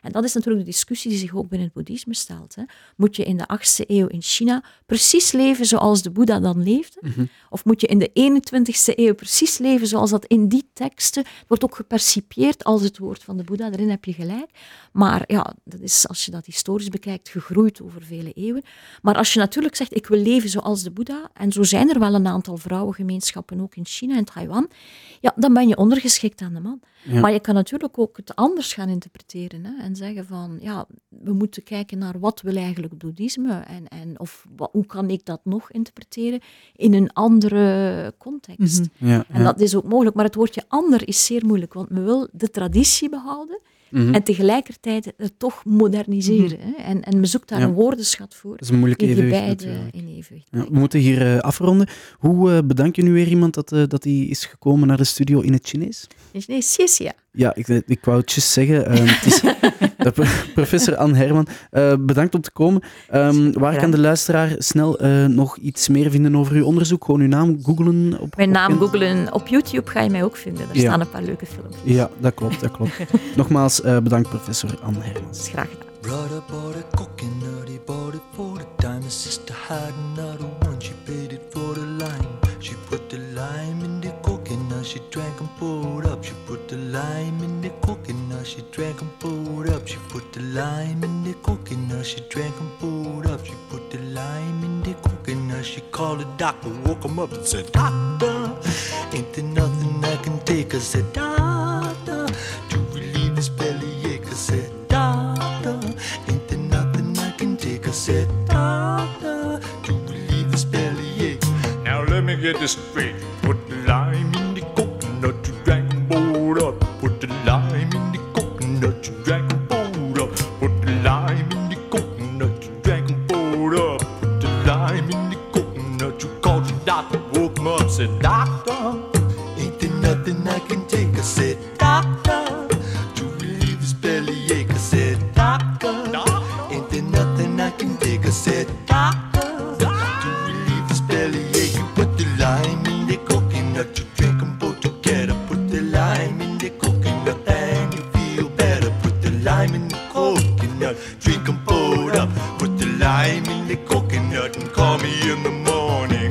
En dat is natuurlijk de discussie die zich ook binnen het boeddhisme stelt. Hè. Moet je in de 8e eeuw in China precies leven zoals de Boeddha dan leefde? Of moet je in de 21e eeuw precies leven zoals dat in die teksten wordt ook gepercipieerd als het woord van de Boeddha? Daarin heb je gelijk. Maar ja, dat is, als je dat historisch bekijkt, gegroeid over vele eeuwen. Maar als je natuurlijk zegt, ik wil leven zoals de Boeddha, en zo zijn er wel een aantal vrouwengemeenschappen ook in China en Taiwan, ja, dan ben je ondergeschikt aan de man. Ja. Maar je kan natuurlijk ook het anders gaan interpreteren, hè, en zeggen van, ja, we moeten kijken naar wat wil eigenlijk het boeddhisme of hoe kan ik dat nog interpreteren in een andere context. En dat is ook mogelijk, maar het woordje ander is zeer moeilijk, want men wil de traditie behouden en tegelijkertijd het toch moderniseren. Hè? En men zoekt daar een woordenschat voor. Dat is een moeilijke die evenwicht. beide in evenwicht. Ja, we moeten hier afronden. Hoe bedank je nu weer iemand dat die is gekomen naar de studio in het Chinees? Nee, xie. Ja, ik wou het just zeggen. Het is professor Anne Herman. Bedankt om te komen. Waar kan de luisteraar snel nog iets meer vinden over uw onderzoek? Gewoon uw naam googlen? Mijn naam googlen. Op YouTube ga je mij ook vinden. Daar staan een paar leuke filmpjes. Ja, dat klopt. Nogmaals, bedankt professor Anne Herman. Graag gedaan. Brother bought a coconut, he bought it for the time. His sister had another one, she paid it for the lime. She put the lime in the coconut, she drank and poured up. She put the lime in the coconut, she drank and poured up. She put the lime in the coconut, she drank and poured up. She put the lime in the coconut, she called the doctor, woke him up and said, Doctor, ain't there nothing I can take? I said, Doctor, to relieve this bellyache. I said, Doctor, ain't there nothing I can take? I said, Doctor, to relieve this bellyache. Now let me get this straight. Put the lime in the coconut, you drank and poured up. Put the lime in the coconut, you drank and poured up. Put the lime in the coconut, you drank and poured up. Put the lime in the coconut, you called your doctor, woke him up, said, Doctor, ain't there nothing I can take? I said, Doctor, to relieve his bellyache. I said, Doctor, ain't there nothing I can take? I said, Doctor, to relieve his bellyache. You put the lime in the coconut, you drink them both together. Put the lime in the coconut and you feel better. Put the lime in the coconut, drink them both up. Put the lime in the coconut and call me in the morning.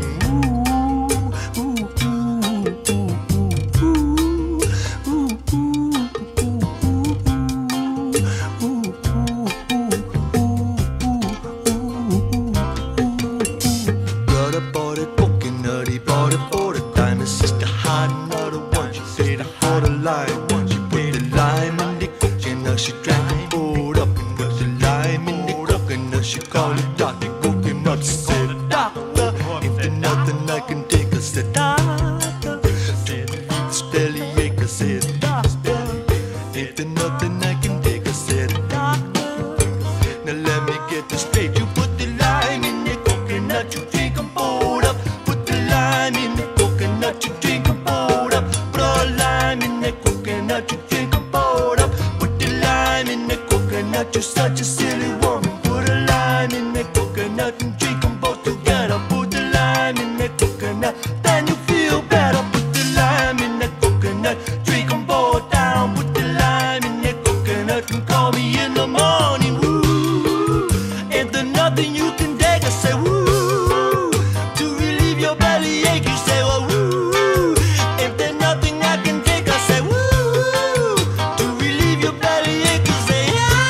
Brother bought a coconut, he bought it for the time. His sister had another one, she paid it for the lime. She put the lime in the coconut, she drank and poured up. And put the lime in the coconut, she called it Dr. Coconut. She said, Doctor, ain't there nothing I can take? I said, Doctor, to relieve this bellyache. I said, Doctor, ain't there nothing I can take? I said, Doctor, now let me get this straight. You put the lime in the coconut, you drink and poured up. Put the lime in the coconut, you drink and poured up. Put a lime in the coconut, you drink and poured up. Put the lime in the coconut, you're such a silly woman. Put a lime in the coconut and drink them both together. Put the lime in the coconut, then you feel better. Put the lime in the coconut, drink them both down. Put the lime in the coconut and call me in the morning. Woo, ain't there nothing you can take? I say woo, to relieve your bellyache. You say well woo, ain't there nothing I can take? I say woo, to relieve your bellyache. You say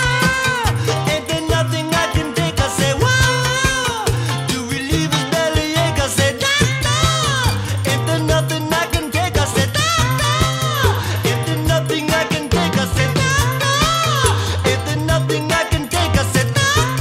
yeah, ain't there nothing I can take? I say woo, to relieve his bellyache. I say doctor, ain't there nothing I can take? I say doctor, ain't there nothing I can take? I say doctor, ain't there nothing I can take? I say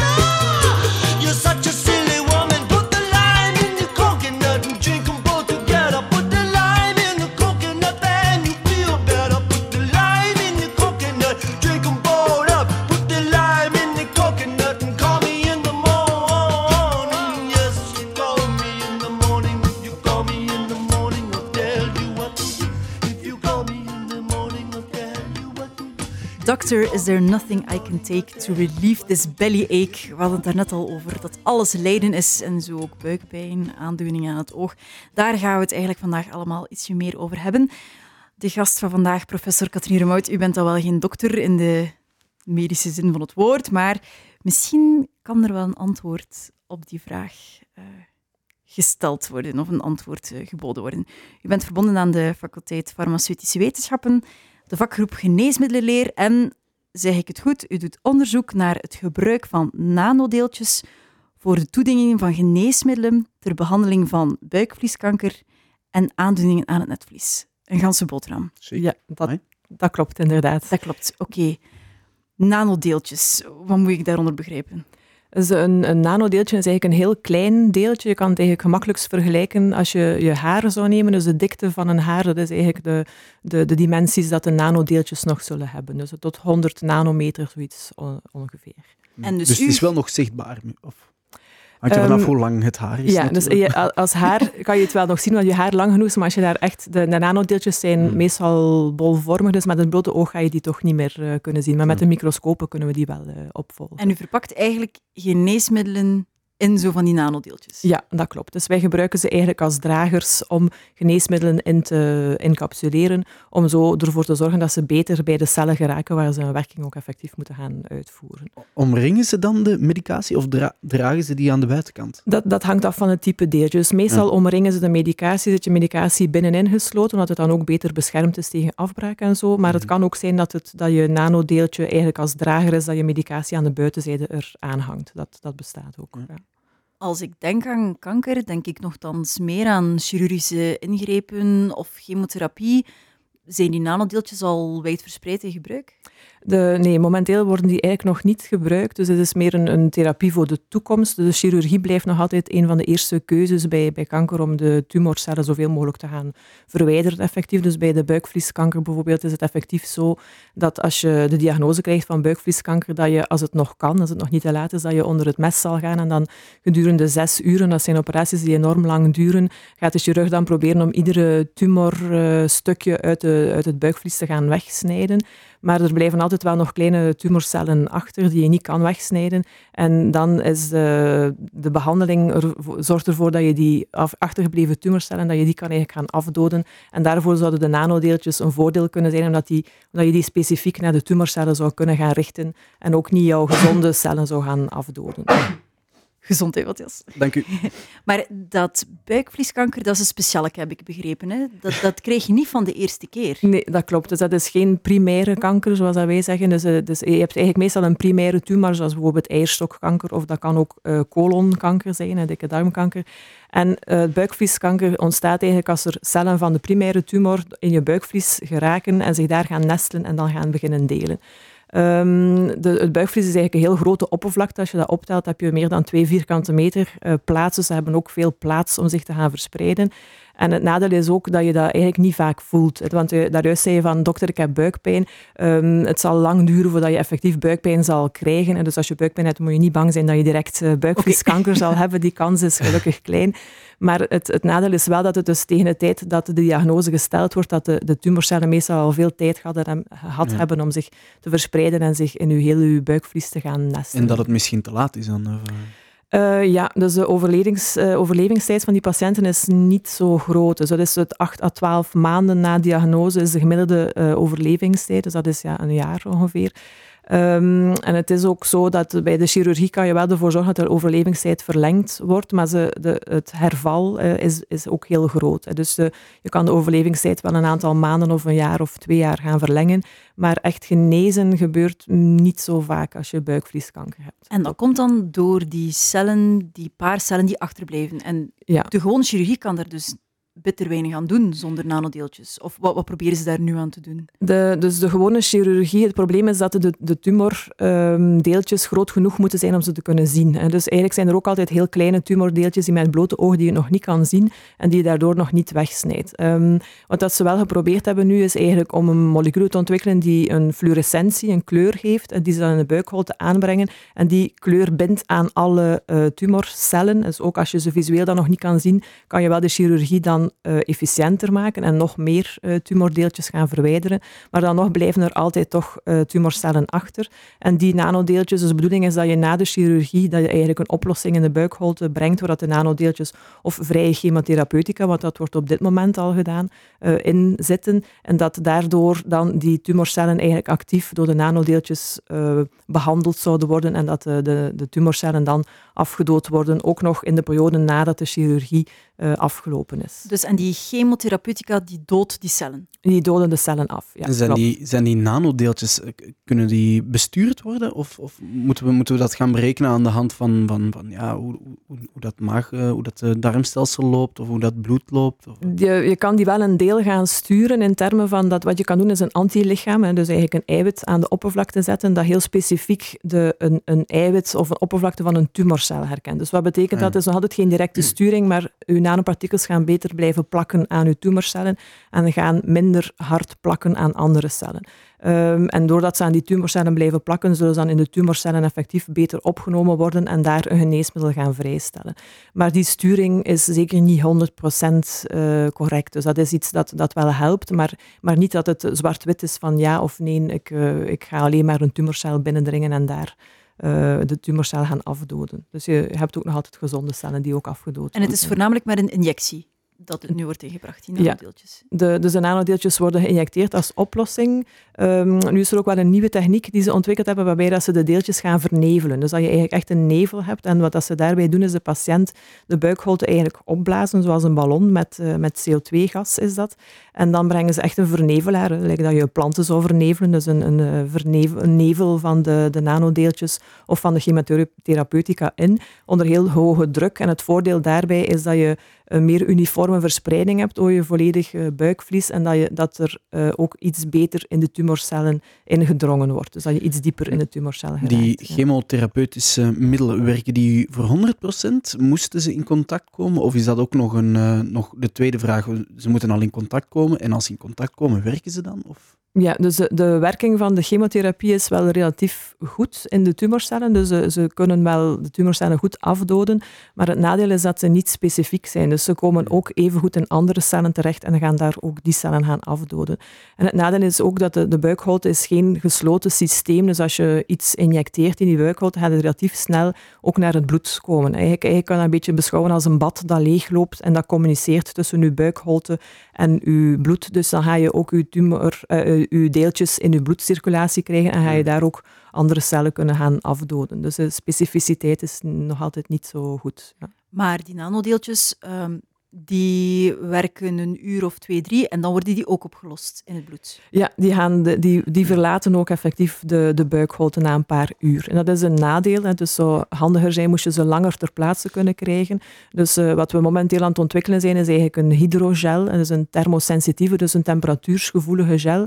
doctor, you're such a silly woman. Put the lime in the coconut and drink them both together. Put the lime in the coconut and you feel better. Put the lime in the coconut, drink them both up. Put the lime in the coconut and call me in the morning. Yes, you call me in the morning. If you call me in the morning, I'll tell you what to do. If you call me in the morning, I'll tell you what to do. Doctor, is there nothing I can take to relieve this bellyache? We hadden het daarnet al over dat alles lijden is en zo ook buikpijn, aandoeningen aan het oog. Daar gaan we het eigenlijk vandaag allemaal ietsje meer over hebben. De gast van vandaag, professor Catherine Remout, u bent al wel geen dokter in de medische zin van het woord, maar misschien kan er wel een antwoord op die vraag gesteld worden of een antwoord geboden worden. U bent verbonden aan de faculteit Farmaceutische Wetenschappen, de vakgroep Geneesmiddelenleer en, zeg ik het goed, u doet onderzoek naar het gebruik van nanodeeltjes voor de toediening van geneesmiddelen ter behandeling van buikvlieskanker en aandoeningen aan het netvlies. Een ganse boterham. Ja, dat klopt inderdaad. Dat klopt, oké. Nanodeeltjes, wat moet ik daaronder begrijpen? Dus een nanodeeltje is eigenlijk een heel klein deeltje. Je kan het eigenlijk gemakkelijkst vergelijken als je je haar zou nemen. Dus de dikte van een haar, dat is eigenlijk de dimensies dat de nanodeeltjes nog zullen hebben. Dus tot 100 nanometer, zoiets ongeveer. En dus het is wel nog zichtbaar? Of hangt er vanaf hoe lang het haar is? Ja, natuurlijk. Dus als haar kan je het wel nog zien, want je haar lang genoeg is. Maar als je daar echt... De nanodeeltjes zijn meestal bolvormig, dus met het blote oog ga je die toch niet meer kunnen zien. Maar met de microscopen kunnen we die wel opvolgen. En u verpakt eigenlijk geneesmiddelen in zo van die nanodeeltjes? Ja, dat klopt. Dus wij gebruiken ze eigenlijk als dragers om geneesmiddelen in te encapsuleren, om zo ervoor te zorgen dat ze beter bij de cellen geraken waar ze hun werking ook effectief moeten gaan uitvoeren. Omringen ze dan de medicatie of dragen ze die aan de buitenkant? Dat hangt af van het type deeltje. Dus meestal omringen ze de medicatie, zit je medicatie binnenin gesloten, omdat het dan ook beter beschermd is tegen afbraak en zo. Maar het kan ook zijn dat je nanodeeltje eigenlijk als drager is, dat je medicatie aan de buitenzijde eraan hangt. Dat bestaat ook. Ja. Als ik denk aan kanker, denk ik nogthans meer aan chirurgische ingrepen of chemotherapie. Zijn die nanodeeltjes al wijdverspreid in gebruik? Nee, momenteel worden die eigenlijk nog niet gebruikt. Dus het is meer een therapie voor de toekomst. De chirurgie blijft nog altijd een van de eerste keuzes bij kanker om de tumorcellen zoveel mogelijk te gaan verwijderen effectief. Dus bij de buikvlieskanker bijvoorbeeld is het effectief zo dat als je de diagnose krijgt van buikvlieskanker, dat je, als het nog kan, als het nog niet te laat is, dat je onder het mes zal gaan en dan gedurende 6 uren, dat zijn operaties die enorm lang duren, gaat de chirurg dan proberen om iedere tumorstukje uit het buikvlies te gaan wegsnijden. Maar er blijven altijd wel nog kleine tumorcellen achter die je niet kan wegsnijden. En dan is de behandeling zorgt ervoor dat je die achtergebleven tumorcellen dat je die kan eigenlijk gaan afdoden. En daarvoor zouden de nanodeeltjes een voordeel kunnen zijn, omdat je die specifiek naar de tumorcellen zou kunnen gaan richten en ook niet jouw gezonde cellen zou gaan afdoden. Gezondheid, Matthias. Dank u. Maar dat buikvlieskanker, dat is een specialek, heb ik begrepen. Hè? Dat kreeg je niet van de eerste keer. Nee, dat klopt. Dus dat is geen primaire kanker, zoals wij zeggen. Dus je hebt eigenlijk meestal een primaire tumor, zoals bijvoorbeeld eierstokkanker, of dat kan ook colonkanker zijn, dikke darmkanker. En buikvlieskanker ontstaat eigenlijk als er cellen van de primaire tumor in je buikvlies geraken en zich daar gaan nestelen en dan gaan beginnen delen. Het buikvlies is eigenlijk een heel grote oppervlakte. Als je dat optelt, heb je meer dan 2 vierkante meter plaats. Dus ze hebben ook veel plaats om zich te gaan verspreiden. En het nadeel is ook dat je dat eigenlijk niet vaak voelt. Want daarjuist zei je van, dokter, ik heb buikpijn. Het zal lang duren voordat je effectief buikpijn zal krijgen. En dus als je buikpijn hebt, moet je niet bang zijn dat je direct buikvlieskanker zal hebben. Die kans is gelukkig klein. Maar het nadeel is wel dat het dus tegen de tijd dat de diagnose gesteld wordt, dat de tumorcellen meestal al veel tijd gehad hebben om zich te verspreiden en zich in heel uw buikvlies te gaan nestelen. En dat het misschien te laat is dan? Ja, dus de overlevingstijd van die patiënten is niet zo groot. Dus dat is 8 à 12 maanden na diagnose is de gemiddelde overlevingstijd. Dus dat is een jaar ongeveer. En het is ook zo dat bij de chirurgie kan je wel ervoor zorgen dat de overlevingstijd verlengd wordt, maar het herval is ook heel groot. Dus je kan de overlevingstijd wel een aantal maanden of een jaar of 2 jaar gaan verlengen, maar echt genezen gebeurt niet zo vaak als je buikvlieskanker hebt. En dat komt dan door die paar cellen die achterblijven. En de gewone chirurgie kan daar dus bitter weinig aan doen zonder nanodeeltjes? Of wat proberen ze daar nu aan te doen? Dus de gewone chirurgie, het probleem is dat de tumordeeltjes groot genoeg moeten zijn om ze te kunnen zien. Dus eigenlijk zijn er ook altijd heel kleine tumordeeltjes die met het blote oog die je nog niet kan zien en die je daardoor nog niet wegsnijdt. Wat ze wel geprobeerd hebben nu is eigenlijk om een molecuul te ontwikkelen die een fluorescentie, een kleur geeft, en die ze dan in de buikholte aanbrengen en die kleur bindt aan alle tumorcellen. Dus ook als je ze visueel dan nog niet kan zien, kan je wel de chirurgie dan dan efficiënter maken en nog meer tumordeeltjes gaan verwijderen. Maar dan nog blijven er altijd toch tumorcellen achter. En die nanodeeltjes, dus de bedoeling is dat je na de chirurgie, dat je eigenlijk een oplossing in de buikholte brengt, waar dat de nanodeeltjes of vrije chemotherapeutica, want dat wordt op dit moment al gedaan, in zitten. En dat daardoor dan die tumorcellen eigenlijk actief door de nanodeeltjes behandeld zouden worden en dat de tumorcellen dan afgedood worden, ook nog in de periode nadat de chirurgie afgelopen is. Dus en die chemotherapeutica, die doodt die cellen? Die doden de cellen af, ja. Zijn die nanodeeltjes, kunnen die bestuurd worden? Of moeten we dat gaan berekenen aan de hand van hoe dat darmstelsel loopt of hoe dat bloed loopt? Of... Je kan die wel een deel gaan sturen in termen van dat wat je kan doen is een antilichaam, dus eigenlijk een eiwit aan de oppervlakte zetten dat heel specifiek een eiwit of een oppervlakte van een tumorcel herkent. Dus wat betekent dat? Is nog altijd geen directe sturing, maar uw nanopartikels gaan beter blijven plakken aan uw tumorcellen en gaan minder hard plakken aan andere cellen. En doordat ze aan die tumorcellen blijven plakken, zullen ze dan in de tumorcellen effectief beter opgenomen worden en daar een geneesmiddel gaan vrijstellen. Maar die sturing is zeker niet 100% correct. Dus dat is iets dat wel helpt, maar niet dat het zwart-wit is van ja of nee, ik ga alleen maar een tumorcel binnendringen en daar de tumorcel gaan afdoden. Dus je hebt ook nog altijd gezonde cellen die ook afgedood worden. En het is voornamelijk met een injectie dat het nu wordt ingebracht, die nanodeeltjes. Ja, dus de nanodeeltjes worden geïnjecteerd als oplossing. Nu is er ook wel een nieuwe techniek die ze ontwikkeld hebben, waarbij dat ze de deeltjes gaan vernevelen. Dus dat je eigenlijk echt een nevel hebt. En wat dat ze daarbij doen, is de patiënt de buikholte eigenlijk opblazen, zoals een ballon met CO2-gas is dat. En dan brengen ze echt een vernevelaar, like dat je planten zou vernevelen, dus een nevel van de nanodeeltjes of van de chemotherapeutica in, onder heel hoge druk. En het voordeel daarbij is dat je een meer uniforme verspreiding hebt door je volledig buikvlies en dat er ook iets beter in de tumorcellen ingedrongen wordt. Dus dat je iets dieper in de tumorcel geraakt. Die chemotherapeutische middelen, werken die voor 100%? Moesten ze in contact komen? Of is dat ook nog de tweede vraag? Ze moeten al in contact komen en als ze in contact komen, werken ze dan? Of... Ja, dus de werking van de chemotherapie is wel relatief goed in de tumorcellen. Dus ze kunnen wel de tumorcellen goed afdoden. Maar het nadeel is dat ze niet specifiek zijn. Dus ze komen ook even goed in andere cellen terecht en gaan daar ook die cellen gaan afdoden. En het nadeel is ook dat de buikholte is geen gesloten systeem. Dus als je iets injecteert in die buikholte, gaat het relatief snel ook naar het bloed komen. Eigenlijk kan je dat een beetje beschouwen als een bad dat leegloopt en dat communiceert tussen je buikholte en je bloed. Dus dan ga je ook je deeltjes in je bloedcirculatie krijgen en ga je daar ook andere cellen kunnen gaan afdoden. Dus de specificiteit is nog altijd niet zo goed. Ja. Maar die nanodeeltjes, die werken een uur of 2, 3 en dan worden die ook opgelost in het bloed. Ja, die verlaten ook effectief de buikholte na een paar uur. En dat is een nadeel. Het dus zou handiger zijn moest je ze langer ter plaatse kunnen krijgen. Dus wat we momenteel aan het ontwikkelen zijn, is eigenlijk een hydrogel. Dat is een thermosensitieve, dus een temperatuursgevoelige gel.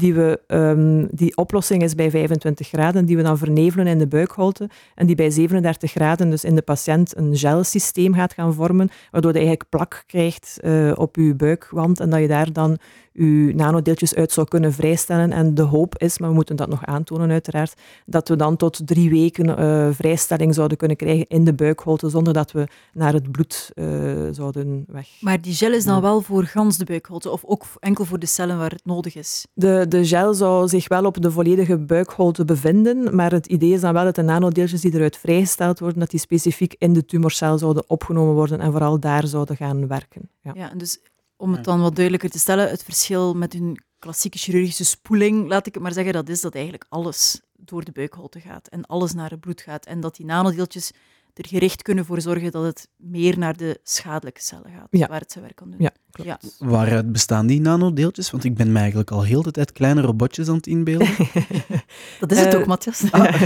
Die oplossing is bij 25 graden, die we dan vernevelen in de buikholte. En die bij 37 graden dus in de patiënt een gelsysteem gaat gaan vormen, waardoor je eigenlijk plak krijgt op je buikwand en dat je daar dan je nanodeeltjes uit zou kunnen vrijstellen. En de hoop is, maar we moeten dat nog aantonen uiteraard, dat we dan tot 3 weken vrijstelling zouden kunnen krijgen in de buikholte, zonder dat we naar het bloed zouden weg. Maar die gel is dan wel voor gans de buikholte, of ook enkel voor de cellen waar het nodig is? De gel zou zich wel op de volledige buikholte bevinden, maar het idee is dan wel dat de nanodeeltjes die eruit vrijgesteld worden, dat die specifiek in de tumorcel zouden opgenomen worden en vooral daar zouden gaan werken. Ja, en dus om het dan wat duidelijker te stellen, het verschil met een klassieke chirurgische spoeling, laat ik het maar zeggen, dat is dat eigenlijk alles door de buikholte gaat en alles naar het bloed gaat. En dat die nanodeeltjes er gericht kunnen voor zorgen dat het meer naar de schadelijke cellen gaat, waar het zijn werk kan doen. Ja, klopt. Ja. Waaruit bestaan die nanodeeltjes? Want ik ben me eigenlijk al heel de tijd kleine robotjes aan het inbeelden. Dat is het ook, Matthias.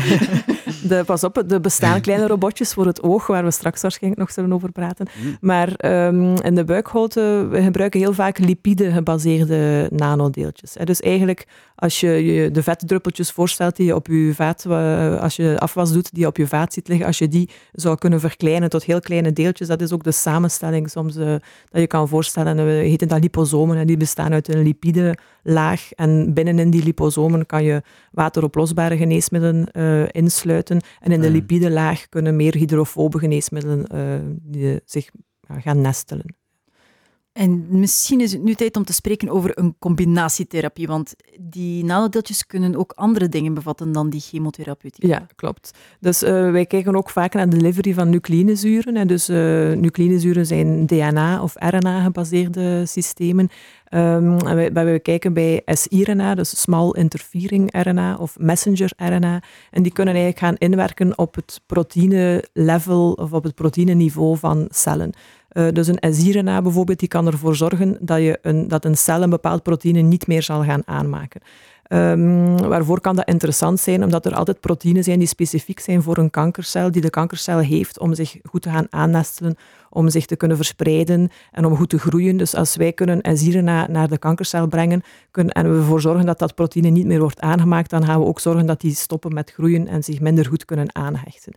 Pas op, er bestaan kleine robotjes voor het oog, waar we straks waarschijnlijk nog zullen over praten. Maar in de buikholte, we gebruiken heel vaak lipide-gebaseerde nanodeeltjes. Dus eigenlijk, als je de vetdruppeltjes voorstelt die je op je vaat, als je afwas doet, die je op je vaat ziet liggen, als je die zou kunnen verkleinen tot heel kleine deeltjes, dat is ook de samenstelling soms dat je kan voorstellen. We heten dat liposomen en die bestaan uit een lipide-laag. En binnenin die liposomen kan je wateroplosbare geneesmiddelen insluiten. En in de lipide-laag kunnen meer hydrofobe geneesmiddelen die zich gaan nestelen. En misschien is het nu tijd om te spreken over een combinatietherapie, want die nanodeeltjes kunnen ook andere dingen bevatten dan die chemotherapeutica. Ja, klopt. Dus wij kijken ook vaak naar de delivery van nucleïnezuren. En dus nucleïnezuren zijn DNA- of RNA-gebaseerde systemen. We kijken bij siRNA, dus Small Interfering RNA of Messenger RNA. En die kunnen eigenlijk gaan inwerken op het proteïne-level of op het proteïneniveau van cellen. Dus een siRNA bijvoorbeeld, die kan ervoor zorgen dat een cel een bepaald proteïne niet meer zal gaan aanmaken. Waarvoor kan dat interessant zijn? Omdat er altijd proteïnen zijn die specifiek zijn voor een kankercel, die de kankercel heeft om zich goed te gaan aannestelen, om zich te kunnen verspreiden en om goed te groeien. Dus als wij kunnen een siRNA naar de kankercel brengen en we ervoor zorgen dat dat proteïne niet meer wordt aangemaakt, dan gaan we ook zorgen dat die stoppen met groeien en zich minder goed kunnen aanhechten.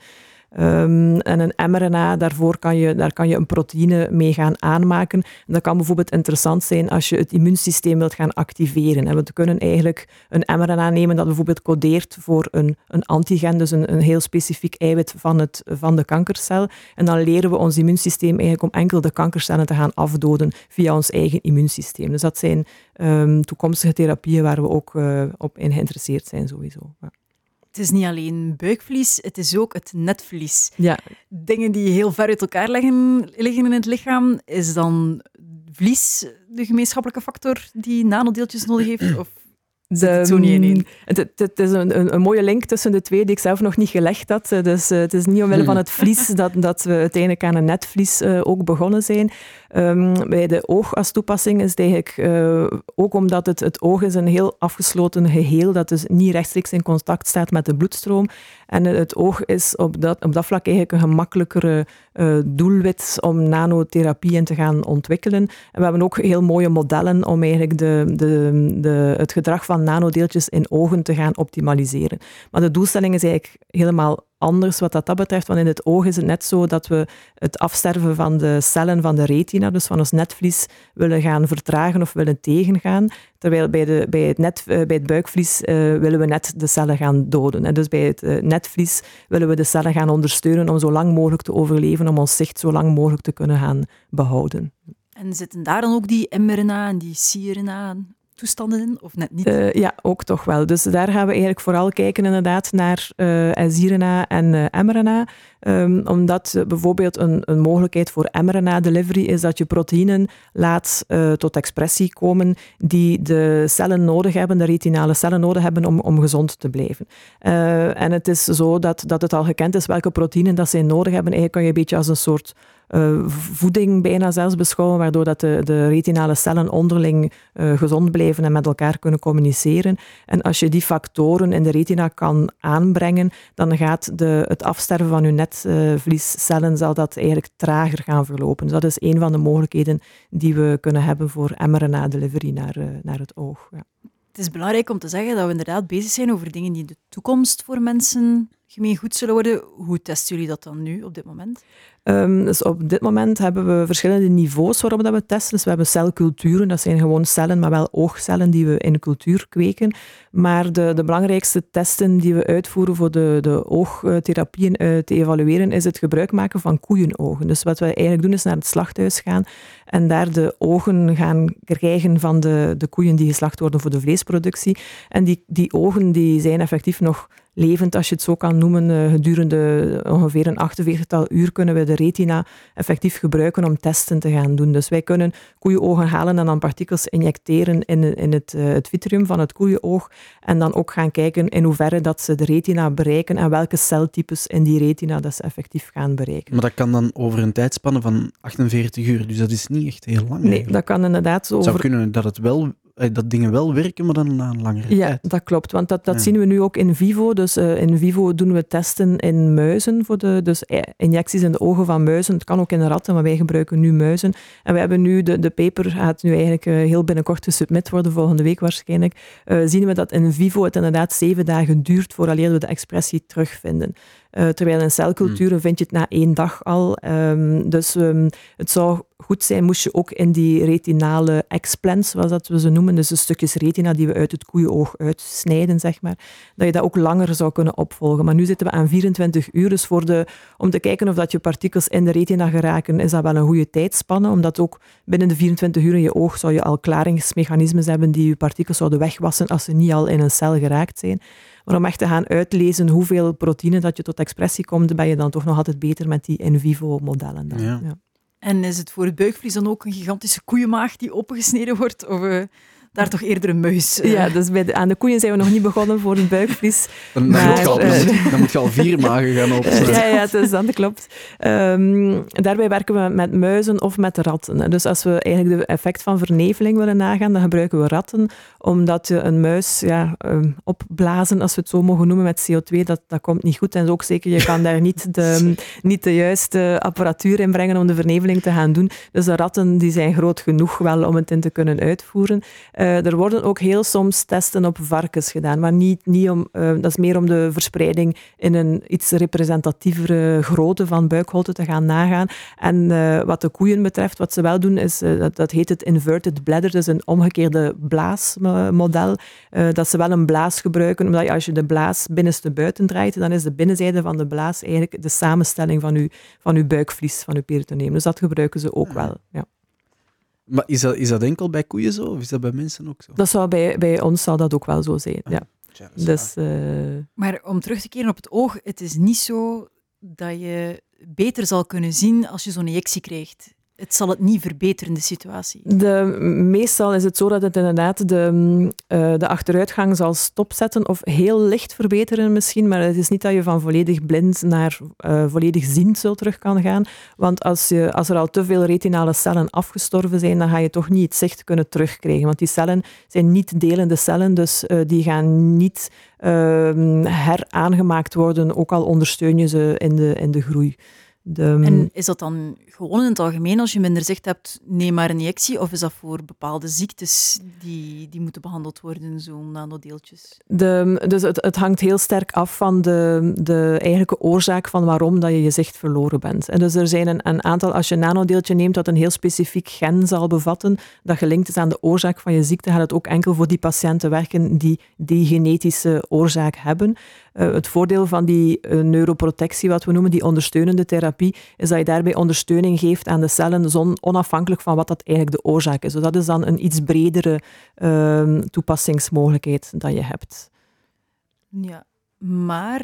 En een mRNA, daar kan je een proteïne mee gaan aanmaken. En dat kan bijvoorbeeld interessant zijn als je het immuunsysteem wilt gaan activeren. En we kunnen eigenlijk een mRNA nemen dat bijvoorbeeld codeert voor een antigen, dus een heel specifiek eiwit van de kankercel. En dan leren we ons immuunsysteem eigenlijk om enkel de kankercellen te gaan afdoden via ons eigen immuunsysteem. Dus dat zijn toekomstige therapieën waar we ook op in geïnteresseerd zijn sowieso. Ja. Het is niet alleen buikvlies, het is ook het netvlies. Ja. Dingen die heel ver uit elkaar liggen in het lichaam. Is dan vlies de gemeenschappelijke factor die nanodeeltjes nodig heeft? Of zit het zo niet in één? Het is een mooie link tussen de twee die ik zelf nog niet gelegd had. Dus het is niet omwille van het vlies dat we uiteindelijk aan een netvlies ook begonnen zijn. Bij de oog als toepassing is het eigenlijk ook omdat het oog is een heel afgesloten geheel dat dus niet rechtstreeks in contact staat met de bloedstroom. En het oog is op dat vlak eigenlijk een gemakkelijkere doelwit om nanotherapieën te gaan ontwikkelen. En we hebben ook heel mooie modellen om eigenlijk het gedrag van nanodeeltjes in ogen te gaan optimaliseren. Maar de doelstelling is eigenlijk helemaal anders wat dat betreft, want in het oog is het net zo dat we het afsterven van de cellen van de retina, dus van ons netvlies, willen gaan vertragen of willen tegengaan, terwijl bij het buikvlies willen we net de cellen gaan doden. En dus bij het netvlies willen we de cellen gaan ondersteunen om zo lang mogelijk te overleven, om ons zicht zo lang mogelijk te kunnen gaan behouden. En zitten daar dan ook die mRNA en die siRNA toestanden in, of net niet? Ja, ook toch wel. Dus daar gaan we eigenlijk vooral kijken inderdaad naar siRNA en mRNA. Omdat bijvoorbeeld een mogelijkheid voor mRNA-delivery is dat je proteïnen laat tot expressie komen die de cellen nodig hebben, de retinale cellen nodig hebben om gezond te blijven. En het is zo dat het al gekend is welke proteïnen dat zij nodig hebben. Eigenlijk kan je een beetje als een soort voeding bijna zelfs beschouwen, waardoor dat de retinale cellen onderling gezond blijven en met elkaar kunnen communiceren. En als je die factoren in de retina kan aanbrengen, dan gaat het afsterven van je netvliescellen zal dat eigenlijk trager gaan verlopen. Dus dat is een van de mogelijkheden die we kunnen hebben voor mRNA-delivery naar het oog. Ja. Het is belangrijk om te zeggen dat we inderdaad bezig zijn over dingen die in de toekomst voor mensen gemeen goed zullen worden. Hoe testen jullie dat dan nu, op dit moment? Dus op dit moment hebben we verschillende niveaus waarop dat we testen. Dus we hebben celculturen, dat zijn gewoon cellen, maar wel oogcellen die we in cultuur kweken. Maar de belangrijkste testen die we uitvoeren voor de oogtherapieën te evalueren, is het gebruik maken van koeienogen. Dus wat we eigenlijk doen, is naar het slachthuis gaan en daar de ogen gaan krijgen van de koeien die geslacht worden voor de vleesproductie. En die ogen die zijn effectief nog levend, als je het zo kan noemen. Gedurende ongeveer een 48-tal uur kunnen we de retina effectief gebruiken om testen te gaan doen. Dus wij kunnen koeienogen halen en dan partikels injecteren in het vitrium van het koeienoog en dan ook gaan kijken in hoeverre dat ze de retina bereiken en welke celtypes in die retina dat ze effectief gaan bereiken. Maar dat kan dan over een tijdspanne van 48 uur, dus dat is niet echt heel lang. Nee, eigenlijk. Dat kan inderdaad over... Het zou kunnen dat dingen wel werken, maar dan na een langere tijd. Ja, dat klopt, want dat zien we nu ook in vivo. Dus in vivo doen we testen in muizen, dus injecties in de ogen van muizen. Het kan ook in ratten, maar wij gebruiken nu muizen. En we hebben nu, de paper gaat nu eigenlijk heel binnenkort gesubmit worden, volgende week waarschijnlijk. Zien we dat in vivo het inderdaad 7 dagen duurt vooraleer we de expressie terugvinden. Terwijl in celculturen vind je het na 1 dag al. Dus het zou goed zijn, moest je ook in die retinale explants, zoals dat we ze noemen, dus de stukjes retina die we uit het koeienoog uitsnijden, zeg maar, dat je dat ook langer zou kunnen opvolgen. Maar nu zitten we aan 24 uur, dus om te kijken of dat je partikels in de retina geraken, is dat wel een goede tijdspanne, omdat ook binnen de 24 uur in je oog zou je al klaringsmechanismes hebben die je partikels zouden wegwassen als ze niet al in een cel geraakt zijn. Maar om echt te gaan uitlezen hoeveel proteïne dat je tot expressie komt, ben je dan toch nog altijd beter met die in vivo modellen. Dan. Ja. Ja. En is het voor het buikvlies dan ook een gigantische koeienmaag die opengesneden wordt? Of daar toch eerder een muis? Ja, dus aan de koeien zijn we nog niet begonnen voor het buikvlies. Dan moet je al 4 magen gaan opzetten. Ja, dat klopt. Daarbij werken we met muizen of met ratten. Dus als we eigenlijk de effect van verneveling willen nagaan, dan gebruiken we ratten, omdat je een muis opblazen, als we het zo mogen noemen, met CO2, dat komt niet goed. En ook zeker, je kan daar niet de juiste apparatuur in brengen om de verneveling te gaan doen. Dus de ratten die zijn groot genoeg wel om het in te kunnen uitvoeren. Er worden ook heel soms testen op varkens gedaan, maar niet om, dat is meer om de verspreiding in een iets representatievere grootte van buikholte te gaan nagaan. En wat de koeien betreft, wat ze wel doen, is dat heet het inverted bladder, dus een omgekeerde blaasmodel. Dat ze wel een blaas gebruiken, omdat als je de blaas binnenste buiten draait, dan is de binnenzijde van de blaas eigenlijk de samenstelling van uw buikvlies, van uw peritoneum. Dus dat gebruiken ze ook wel, ja. Maar is dat enkel bij koeien zo, of is dat bij mensen ook zo? Dat zou bij ons zal dat ook wel zo zijn, ja. Tja, Dus, Maar om terug te keren op het oog, het is niet zo dat je beter zal kunnen zien als je zo'n injectie krijgt. Het zal het niet verbeteren, de situatie. Meestal is het zo dat het inderdaad de achteruitgang zal stopzetten of heel licht verbeteren misschien, maar het is niet dat je van volledig blind naar volledig ziend zo terug kan gaan. Want als er al te veel retinale cellen afgestorven zijn, dan ga je toch niet het zicht kunnen terugkrijgen. Want die cellen zijn niet delende cellen, dus die gaan niet heraangemaakt worden, ook al ondersteun je ze in de groei. En is dat dan gewoon in het algemeen, als je minder zicht hebt, neem maar een injectie? Of is dat voor bepaalde ziektes die moeten behandeld worden, zo'n nanodeeltjes? Dus het hangt heel sterk af van de eigenlijke oorzaak van waarom dat je je zicht verloren bent. En dus er zijn een aantal, als je een nanodeeltje neemt dat een heel specifiek gen zal bevatten, dat gelinkt is aan de oorzaak van je ziekte, gaat het ook enkel voor die patiënten werken die genetische oorzaak hebben. Het voordeel van die neuroprotectie, wat we noemen, die ondersteunende therapie, is dat je daarbij ondersteuning geeft aan de cellen, onafhankelijk van wat dat eigenlijk de oorzaak is. Dus dat is dan een iets bredere toepassingsmogelijkheid dat je hebt. Ja, maar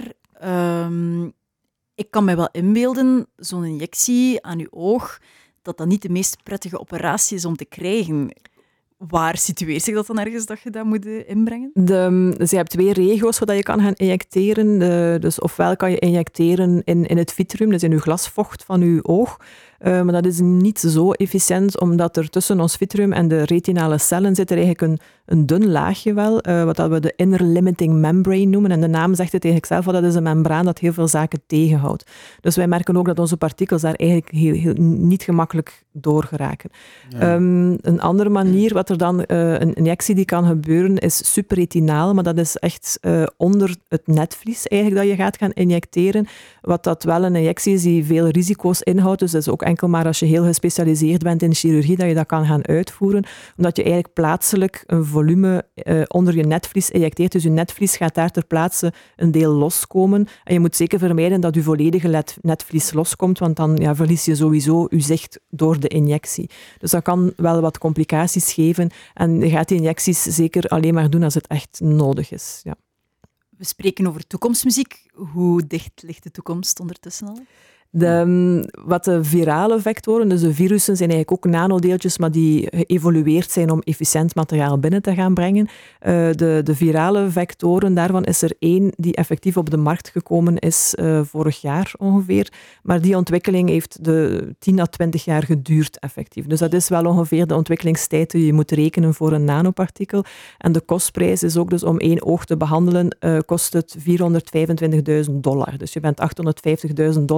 ik kan me wel inbeelden, zo'n injectie aan je oog, dat niet de meest prettige operatie is om te krijgen. Waar situeert zich dat dan ergens dat je dat moet inbrengen? Dus je hebt 2 regio's waar je kan gaan injecteren. Dus ofwel kan je injecteren in het vitreum, dus in je glasvocht van je oog. Maar dat is niet zo efficiënt, omdat er tussen ons vitreum en de retinale cellen zit er eigenlijk een dun laagje wel, wat we de inner limiting membrane noemen. En de naam zegt het eigenlijk zelf, dat is een membraan dat heel veel zaken tegenhoudt. Dus wij merken ook dat onze partikels daar eigenlijk heel niet gemakkelijk door geraken. Ja. Een andere manier, wat er dan een injectie die kan gebeuren, is subretinaal, maar dat is echt onder het netvlies eigenlijk dat je gaat gaan injecteren. Wat dat wel een injectie is die veel risico's inhoudt, dus dat is ook enkel maar als je heel gespecialiseerd bent in chirurgie dat je dat kan gaan uitvoeren, omdat je eigenlijk plaatselijk een volume onder je netvlies injecteert. Dus je netvlies gaat daar ter plaatse een deel loskomen. En je moet zeker vermijden dat je volledige netvlies loskomt, want dan verlies je sowieso je zicht door de injectie. Dus dat kan wel wat complicaties geven. En je gaat die injecties zeker alleen maar doen als het echt nodig is. Ja. We spreken over toekomstmuziek. Hoe dicht ligt de toekomst ondertussen al? Wat de virale vectoren, dus de virussen, zijn eigenlijk ook nanodeeltjes, maar die geëvolueerd zijn om efficiënt materiaal binnen te gaan brengen. De virale vectoren, daarvan is er 1 die effectief op de markt gekomen is vorig jaar ongeveer. Maar die ontwikkeling heeft de 10 à 20 jaar geduurd effectief. Dus dat is wel ongeveer de ontwikkelingstijd die je moet rekenen voor een nanopartikel. En de kostprijs is ook dus om 1 oog te behandelen, kost het $425.000. Dus je bent $850.000 kwijt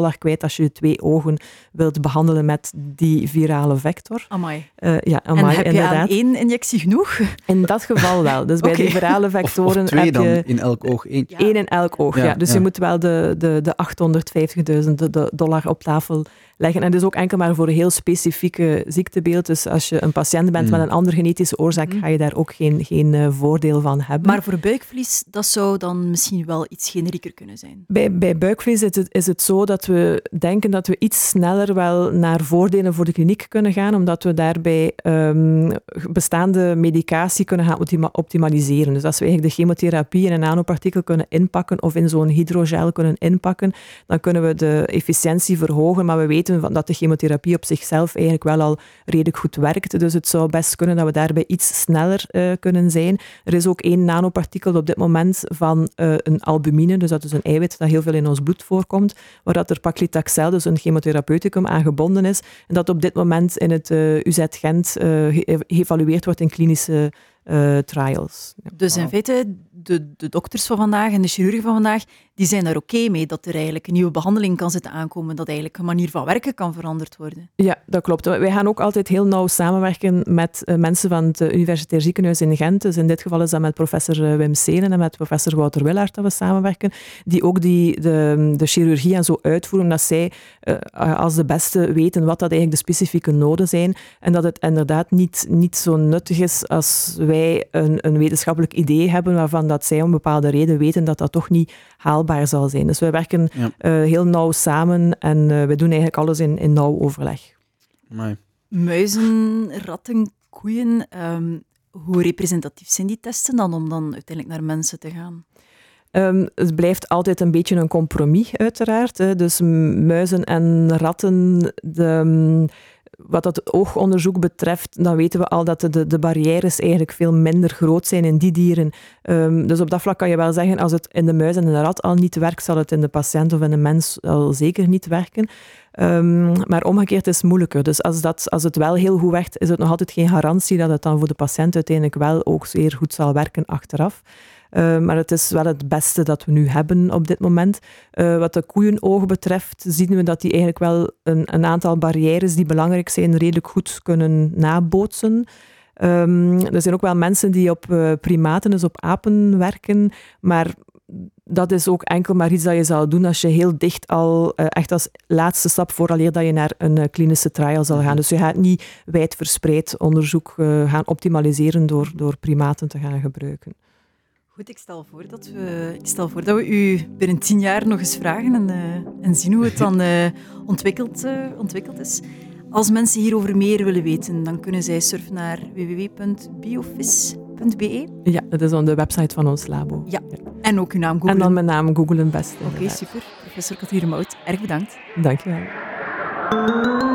als je 2 ogen wilt behandelen met die virale vector. Amai. Ja, En heb je inderdaad. aan 1 injectie genoeg? In dat geval wel. Dus bij die virale vectoren of 2 heb dan, je in elk oog 1. 1 in elk oog. Ja. Dus je moet wel de $850.000 op tafel leggen. En dus ook enkel maar voor een heel specifieke ziektebeeld. Dus als je een patiënt bent met een andere genetische oorzaak, ga je daar ook geen voordeel van hebben. Maar voor buikvlies, dat zou dan misschien wel iets generieker kunnen zijn. Bij buikvlies is het zo dat we denken dat we iets sneller wel naar voordelen voor de kliniek kunnen gaan, omdat we daarbij bestaande medicatie kunnen gaan optimaliseren. Dus als we eigenlijk de chemotherapie in een nanopartikel kunnen inpakken of in zo'n hydrogel kunnen inpakken, dan kunnen we de efficiëntie verhogen, maar we weten dat de chemotherapie op zichzelf eigenlijk wel al redelijk goed werkt. Dus het zou best kunnen dat we daarbij iets sneller kunnen zijn. Er is ook 1 nanopartikel op dit moment van een albumine, dus dat is een eiwit dat heel veel in ons bloed voorkomt, waar dat er paclitaxel, dus een chemotherapeuticum, aan gebonden is. En dat op dit moment in het UZ Gent geëvalueerd wordt in klinische trials. Ja. Dus in feite, de dokters van vandaag en de chirurgen van vandaag, die zijn daar oké mee dat er eigenlijk een nieuwe behandeling kan zitten aankomen, dat eigenlijk een manier van werken kan veranderd worden. Ja, dat klopt. Wij gaan ook altijd heel nauw samenwerken met mensen van het Universitair Ziekenhuis in Gent. Dus in dit geval is dat met professor Wim Selen en met professor Wouter Willaert dat we samenwerken, die ook de chirurgie en zo uitvoeren, dat zij als de beste weten wat dat eigenlijk de specifieke noden zijn en dat het inderdaad niet zo nuttig is als wij een wetenschappelijk idee hebben waarvan dat zij om een bepaalde reden weten dat dat toch niet haalbaar zal zijn. Dus wij werken heel nauw samen en we doen eigenlijk alles in nauw overleg. Nee. Muizen, ratten, koeien, hoe representatief zijn die testen dan om dan uiteindelijk naar mensen te gaan? Het blijft altijd een beetje een compromis, uiteraard. Dus muizen en ratten, wat dat oogonderzoek betreft, dan weten we al dat de barrières eigenlijk veel minder groot zijn in die dieren. Dus op dat vlak kan je wel zeggen, als het in de muis en in de rat al niet werkt, zal het in de patiënt of in de mens al zeker niet werken. Maar omgekeerd is het moeilijker. Dus als het wel heel goed werkt, is het nog altijd geen garantie dat het dan voor de patiënt uiteindelijk wel ook zeer goed zal werken achteraf. Maar het is wel het beste dat we nu hebben op dit moment. Wat de koeienoog betreft, zien we dat die eigenlijk wel een aantal barrières die belangrijk zijn, redelijk goed kunnen nabootsen. Er zijn ook wel mensen die op primaten, dus op apen, werken, maar dat is ook enkel maar iets dat je zal doen als je heel dicht al, echt als laatste stap vooraleer dat je naar een klinische trial zal gaan. Dus je gaat niet wijdverspreid onderzoek gaan optimaliseren door primaten te gaan gebruiken. Goed, ik stel voor dat we u binnen 10 jaar nog eens vragen en zien hoe het dan ontwikkeld is. Als mensen hierover meer willen weten, dan kunnen zij surfen naar www.biofis.be. Ja, dat is op de website van ons labo. Ja, en ook uw naam googlen. En dan mijn naam googlen best. Oké, super. Professor Catherine Mout, erg bedankt. Dank je wel.